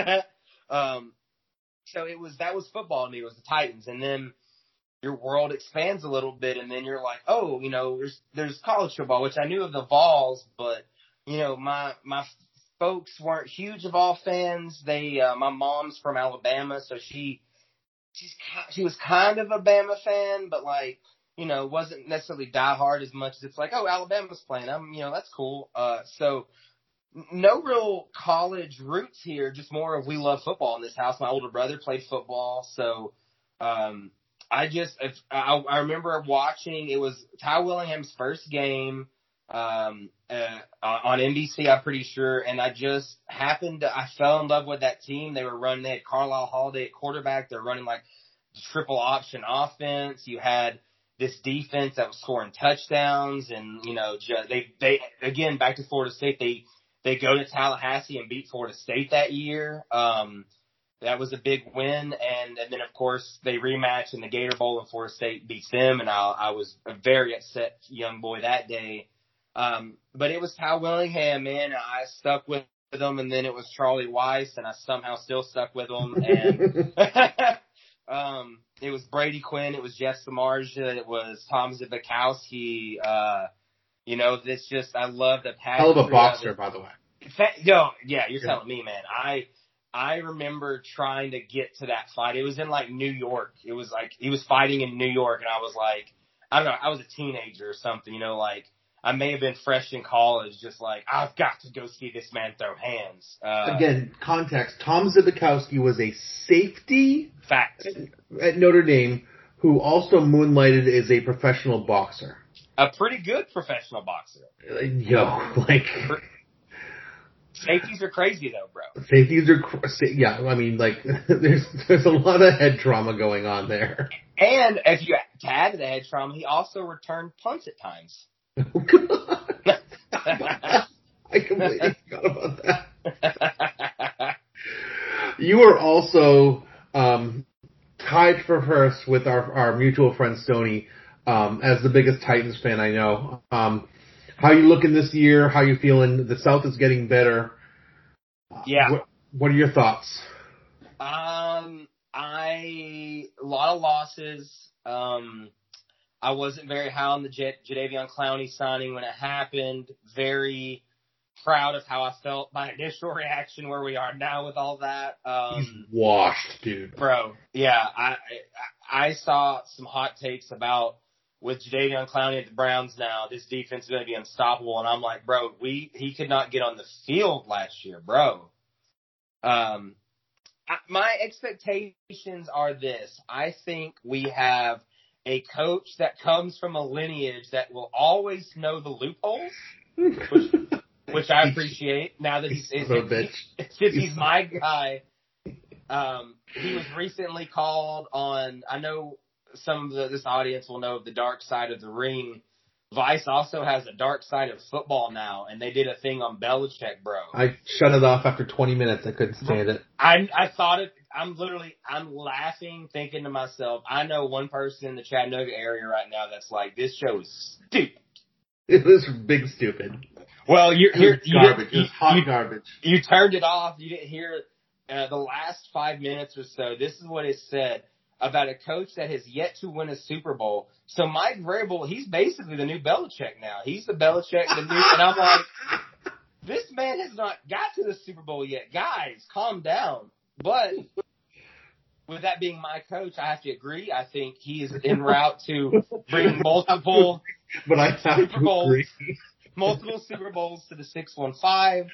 So that was football to me. It was the Titans, and then your world expands a little bit, and then you're like, oh, there's college football, which I knew of the Vols, but my folks weren't huge Vol fans. My mom's from Alabama, so she was kind of a Bama fan, but like wasn't necessarily diehard as much as it's like, oh, Alabama's playing. That's cool. So no real college roots here, just more of we love football in this house. My older brother played football. So, I remember watching, it was Ty Willingham's first game, on NBC, I'm pretty sure. And I just I fell in love with that team. They had Carlisle Holiday at quarterback. They're running like triple option offense. You had this defense that was scoring touchdowns, and they again, back to Florida State. They go to Tallahassee and beat Florida State that year. That was a big win, and then of course they rematch in the Gator Bowl, and Florida State beats them. And I was a very upset young boy that day. But it was Ty Willingham, man. I stuck with him, and then it was Charlie Weiss, and I somehow still stuck with him. And it was Brady Quinn, it was Jeff Samardzija, it was Tom Zbikowski. This just, I love the passion. Hell of a boxer, by the way. Yeah, you're telling me, man. I remember trying to get to that fight. It was in like New York. It was like he was fighting in New York, and I was like, I don't know, I was a teenager or something, like I may have been fresh in college, just like, I've got to go see this man throw hands. Again, context, Tom Zbikowski was a safety fact at Notre Dame who also moonlighted as a professional boxer. A pretty good professional boxer. Safeties are crazy though, bro. Safeties are, I mean, like, there's a lot of head trauma going on there. And if you add to the head trauma, he also returned punts at times. Oh, God. I completely forgot about that. You are also tied for first with our mutual friend Stoney as the biggest Titans fan I know. How you looking this year? How you feeling? The South is getting better. Yeah. What are your thoughts? A lot of losses. I wasn't very high on the Jadeveon Clowney signing when it happened. Very proud of how I felt. My initial reaction where we are now with all that. He's washed, dude. Bro, yeah. I saw some hot takes about with Jadeveon Clowney at the Browns now, this defense is going to be unstoppable. And I'm like, bro, he could not get on the field last year, bro. My expectations are this. I think we have a coach that comes from a lineage that will always know the loopholes, which I appreciate now that he's my guy. He was recently called on, I know some of this audience will know of the dark side of the ring. Vice also has a dark side of football now, and they did a thing on Belichick, bro. I shut it off after 20 minutes. I couldn't stand it. I thought it. I'm laughing, thinking to myself, I know one person in the Chattanooga area right now that's like, this show is stupid. It was big stupid. Well, garbage. It was hot garbage. You turned it off. You didn't hear the last 5 minutes or so. This is what it said about a coach that has yet to win a Super Bowl. So Mike Vrabel, he's basically the new Belichick now. He's the Belichick, and I'm like, this man has not got to the Super Bowl yet. Guys, calm down. But with that being my coach, I have to agree. I think he is en route to bring multiple Super Bowls to the 615.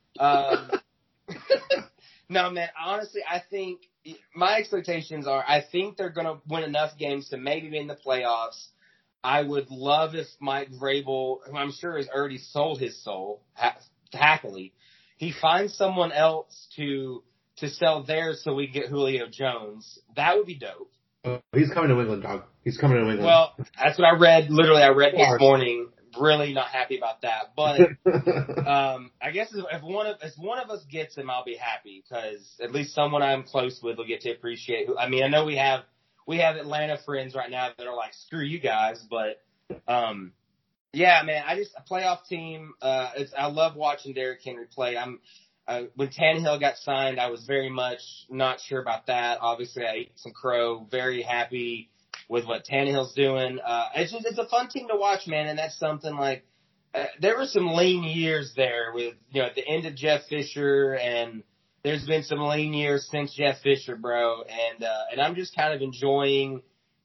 No, man, honestly, I think my expectations are, I think they're going to win enough games to maybe be in the playoffs. I would love if Mike Vrabel, who I'm sure has already sold his soul, happily, he finds someone else to sell theirs so we can get Julio Jones. That would be dope. He's coming to England, dog. He's coming to England. Well, that's what I read. Literally, I read this morning. Really not happy about that. But I guess if one of us gets him, I'll be happy because at least someone I'm close with will get to appreciate. I mean, I know we have Atlanta friends right now that are like, screw you guys, but yeah, man, a playoff team. I love watching Derrick Henry play. When Tannehill got signed, I was very much not sure about that. Obviously, I ate some crow. Very happy with what Tannehill's doing. It's a fun team to watch, man, and that's something like there were some lean years there with, at the end of Jeff Fisher, and there's been some lean years since Jeff Fisher, bro, and I'm just kind of enjoying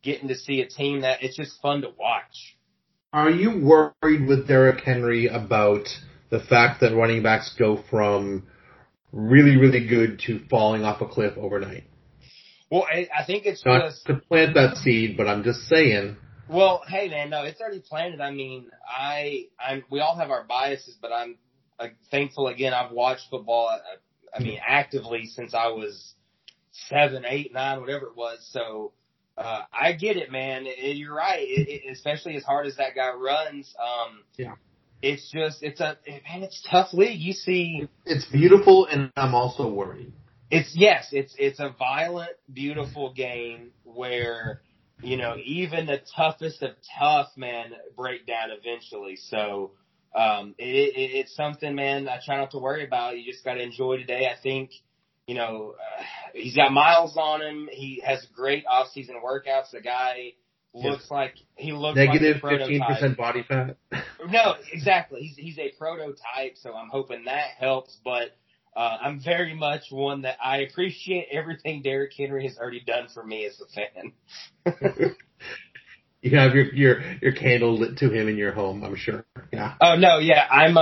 getting to see a team that it's just fun to watch. Are you worried with Derrick Henry about the fact that running backs go from really, really good to falling off a cliff overnight? Well, I think it's not just to plant that seed, but I'm just saying. Well, hey man, no, it's already planted. I mean, we all have our biases, but I'm thankful again. I've watched football. I mean, actively since I was 7, 8, 9, whatever it was. So I get it, man. You're right. Especially as hard as that guy runs. Yeah. It's just it's a tough league. You see, it's beautiful, and I'm also worried. It's a violent, beautiful game where, even the toughest of tough, man, break down eventually. So, it's something, man, I try not to worry about. You just got to enjoy today. I think, he's got miles on him. He has great off-season workouts. The guy looks like negative like a 15% body fat. No, exactly. He's a prototype. So I'm hoping that helps, but I'm very much one that I appreciate everything Derrick Henry has already done for me as a fan. You have your candle lit to him in your home, I'm sure. Yeah. Oh no, yeah.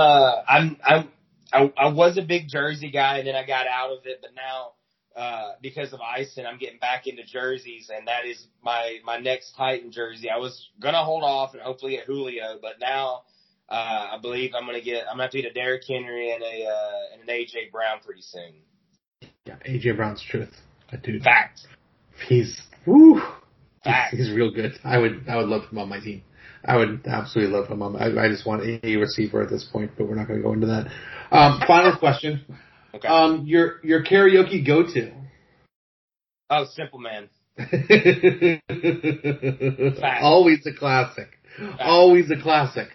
I was a big jersey guy, and then I got out of it, but now because of Ison, I'm getting back into jerseys, and that is my next Titan jersey. I was gonna hold off and hopefully get Julio, but now I believe I'm gonna have to get a Derrick Henry and an AJ Brown pretty soon. Yeah, AJ Brown's truth. That dude. Fact. He's real good. I would love him on my team. I would absolutely love him on. I just want a receiver at this point, but we're not going to go into that. Final question. Okay. Your karaoke go-to. Oh, Simple Man. Always a classic. Fact. Always a classic.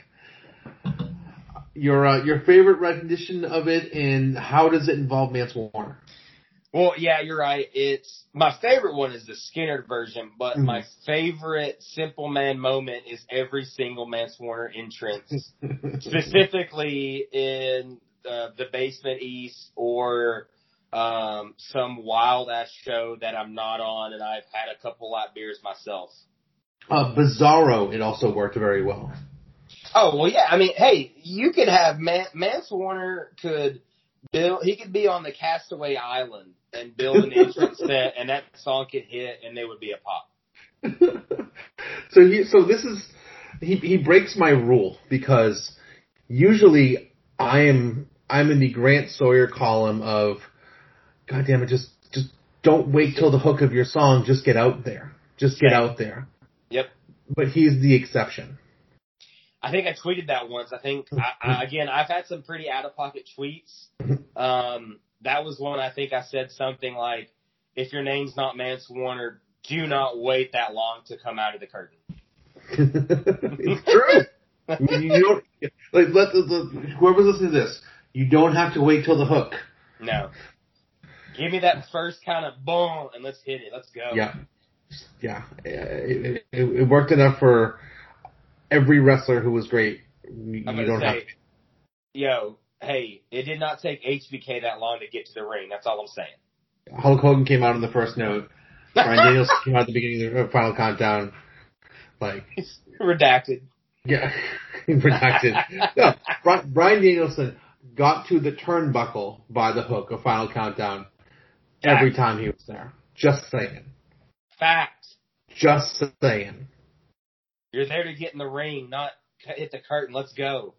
Your favorite rendition of it, and how does it involve Mance Warner? Well, yeah, you're right. My favorite one is the Skinner version, but my favorite Simple Man moment is every single Mance Warner entrance, specifically in the Basement East or some wild ass show that I'm not on, and I've had a couple light beers myself. Bizarro, it also worked very well. Oh, well, yeah. I mean, hey, you could have Mance Warner could be on the Castaway Island and build an entrance set, and that song could hit, and they would be a pop. So this is he breaks my rule, because usually I'm in the Grant Sawyer column of, God damn it, just don't wait till the hook of your song, just get out there. Just get out there. Yep. But he's the exception. I think I tweeted that once. I think, again, I've had some pretty out-of-pocket tweets. That was one I think I said something like, if your name's not Mance Warner, do not wait that long to come out of the curtain. It's true. You don't, whoever's listening to this, you don't have to wait till the hook. No. Give me that first kind of boom, and let's hit it. Let's go. Yeah. Yeah. It worked enough for every wrestler who was great. You don't have to. Yo, hey, it did not take HBK that long to get to the ring. That's all I'm saying. Hulk Hogan came out in the first note. Bryan Danielson came out at the beginning of the Final Countdown. Redacted. Yeah, redacted. No, Bryan Danielson got to the turnbuckle by the hook of Final Countdown every time he was there. Just saying. Fact. Just saying. You're there to get in the ring, not hit the curtain. Let's go.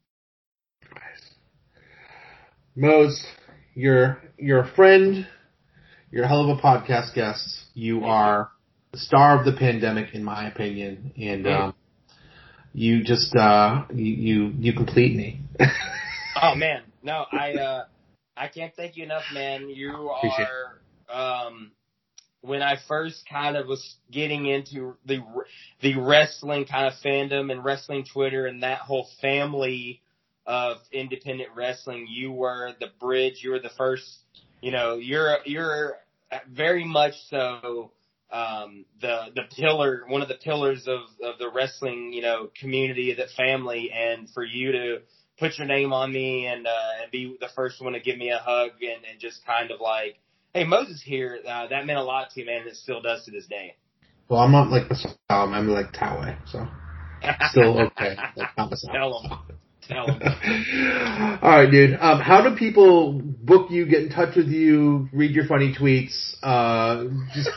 Mose, you're a friend. You're a hell of a podcast guest. You are the star of the pandemic, in my opinion, and you just you complete me. Oh man, no, I can't thank you enough, man. You are. When I first kind of was getting into the wrestling kind of fandom and wrestling Twitter and that whole family of independent wrestling, you were the bridge. You were the first. You're very much so the pillar, one of the pillars of the wrestling community, the family, and for you to put your name on me and be the first one to give me a hug and just kind of like, hey, Moses here, that meant a lot to me, man, and it still does to this day. Well, I'm not like Masao, I'm like Taue, so still okay. Like not Masao. Tell him. All right, dude. How do people book you, get in touch with you, read your funny tweets? Just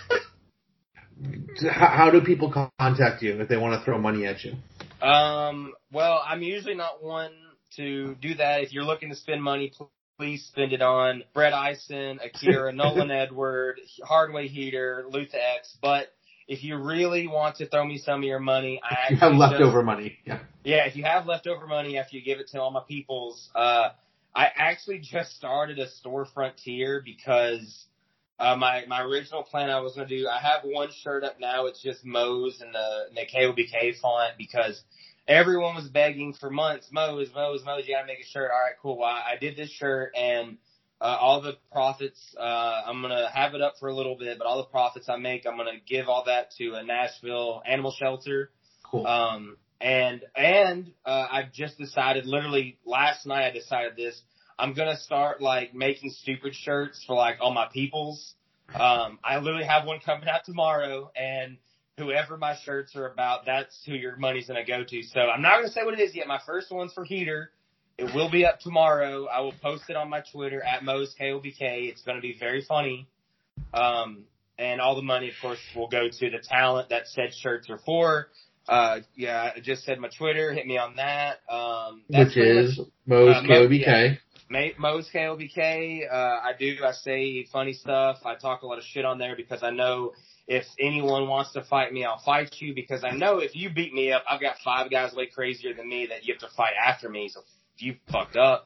how do people contact you if they want to throw money at you? Well, I'm usually not one to do that. If you're looking to spend money, please spend it on Brett Eisen, Akira, Nolan Edward, Hardway Heater, Luther X. But if you really want to throw me some of your money, you have leftover money. Yeah, if you have leftover money after you give it to all my peoples, I actually just started a storefront tier because my original plan I was going to do, I have one shirt up now. It's just Moe's and the KOBK font because everyone was begging for months. Moe's, you got to make a shirt. All right, cool. Well, I did this shirt and all the profits, I'm going to have it up for a little bit, but all the profits I make, I'm going to give all that to a Nashville animal shelter. Cool. And I've just decided, literally last night I decided this, I'm going to start like making stupid shirts for like all my peoples. I literally have one coming out tomorrow and whoever my shirts are about, that's who your money's going to go to. So I'm not going to say what it is yet. My first one's for Heater. It will be up tomorrow. I will post it on my Twitter at Moe's KOBK. It's going to be very funny. And all the money, of course, will go to the talent that said shirts are for. Yeah, I just said my Twitter. Hit me on that. Which is Moe's KOBK. Moe's KOBK. I say funny stuff. I talk a lot of shit on there because I know if anyone wants to fight me, I'll fight you because I know if you beat me up, I've got 5 guys way crazier than me that you have to fight after me. So you fucked up.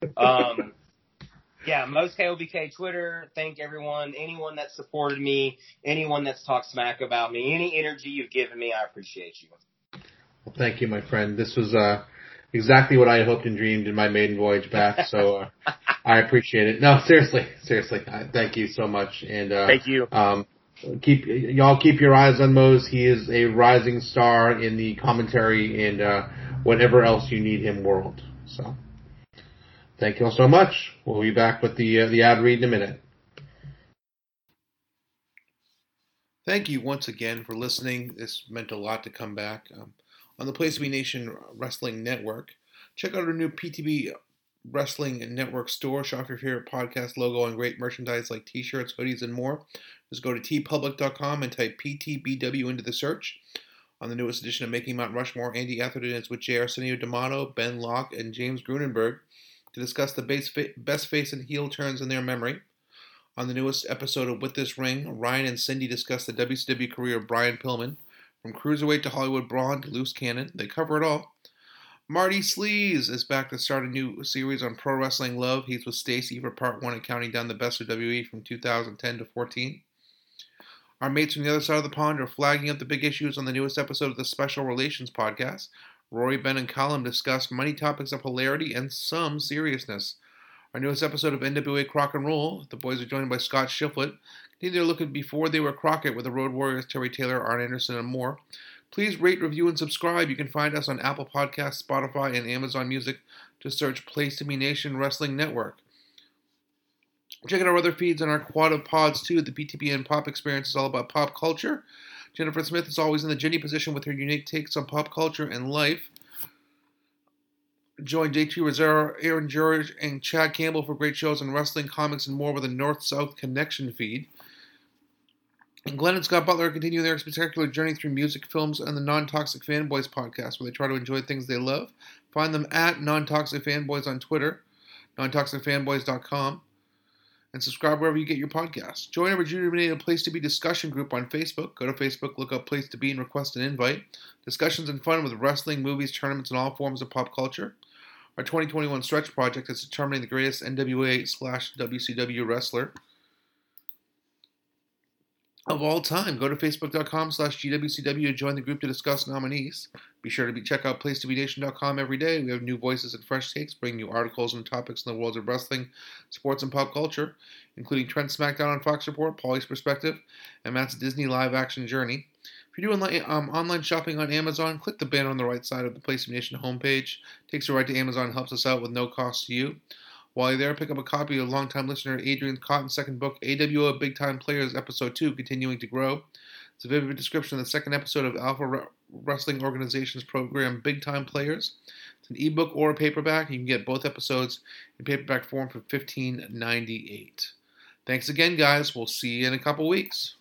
Yeah, Moe's KOBK Twitter. Thank anyone that supported me, anyone that's talked smack about me, any energy you've given me, I appreciate you. Well, thank you, my friend. This was exactly what I hoped and dreamed in my maiden voyage back. So I appreciate it. No, seriously, thank you so much. And thank you. Keep your eyes on Moe's. He is a rising star in the commentary and whatever else you need him world. So, thank you all so much. We'll be back with the ad read in a minute. Thank you once again for listening. This meant a lot to come back. On the Place to Be Nation Wrestling Network, check out our new PTB Wrestling Network store. Shop your favorite podcast logo and great merchandise like t-shirts, hoodies, and more. Just go to tpublic.com and type PTBW into the search. On the newest edition of Making Mount Rushmore, Andy Atherton is with J. Arsenio D'Amato, Ben Locke, and James Grunenberg to discuss the best face and heel turns in their memory. On the newest episode of With This Ring, Ryan and Cindy discuss the WCW career of Brian Pillman. From Cruiserweight to Hollywood Brawn to Loose Cannon, they cover it all. Marty Sleaze is back to start a new series on Pro Wrestling Love. He's with Stacy for part 1 and counting down the best of WWE from 2010 to 14. Our mates from the other side of the pond are flagging up the big issues on the newest episode of the Special Relations podcast. Rory, Ben, and Colin discuss many topics of hilarity and some seriousness. Our newest episode of NWA Crock and Roll, the boys are joined by Scott Shiflett, continue their look at Before They Were Crockett with the Road Warriors, Terry Taylor, Arn Anderson, and more. Please rate, review, and subscribe. You can find us on Apple Podcasts, Spotify, and Amazon Music. Just search Place to Be Nation Wrestling Network. Check out our other feeds on our quad of pods, too. The BTBN Pop Experience is all about pop culture. Jennifer Smith is always in the Jenny position with her unique takes on pop culture and life. Join JT Rosero, Aaron George, and Chad Campbell for great shows on wrestling, comics, and more with a North-South Connection feed. And Glenn and Scott Butler continue their spectacular journey through music, films, and the Non-Toxic Fanboys podcast, where they try to enjoy things they love. Find them at Non-Toxic Fanboys on Twitter, nontoxicfanboys.com, and subscribe wherever you get your podcasts. Join our rejuvenated Place to Be discussion group on Facebook. Go to Facebook, look up Place to Be, and request an invite. Discussions and fun with wrestling, movies, tournaments, and all forms of pop culture. Our 2021 stretch project is determining the greatest NWA/WCW wrestler of all time. Go to facebook.com/GWCW to join the group to discuss nominees. Be sure to check out placetobenation.com every day. We have new voices and fresh takes, bringing you articles and topics in the worlds of wrestling, sports, and pop culture, including Trent's SmackDown on Fox Report, Paulie's Perspective, and Matt's Disney live-action journey. If you're doing online shopping on Amazon, click the banner on the right side of the Place to Be Nation homepage. Takes you right to Amazon and helps us out with no cost to you. While you're there, pick up a copy of longtime listener Adrian Cotton's second book, AWO Big Time Players Episode 2, Continuing to Grow. It's a vivid description of the second episode of Alpha Wrestling Organization's program, Big Time Players. It's an ebook or a paperback. You can get both episodes in paperback form for $15.98. Thanks again, guys. We'll see you in a couple weeks.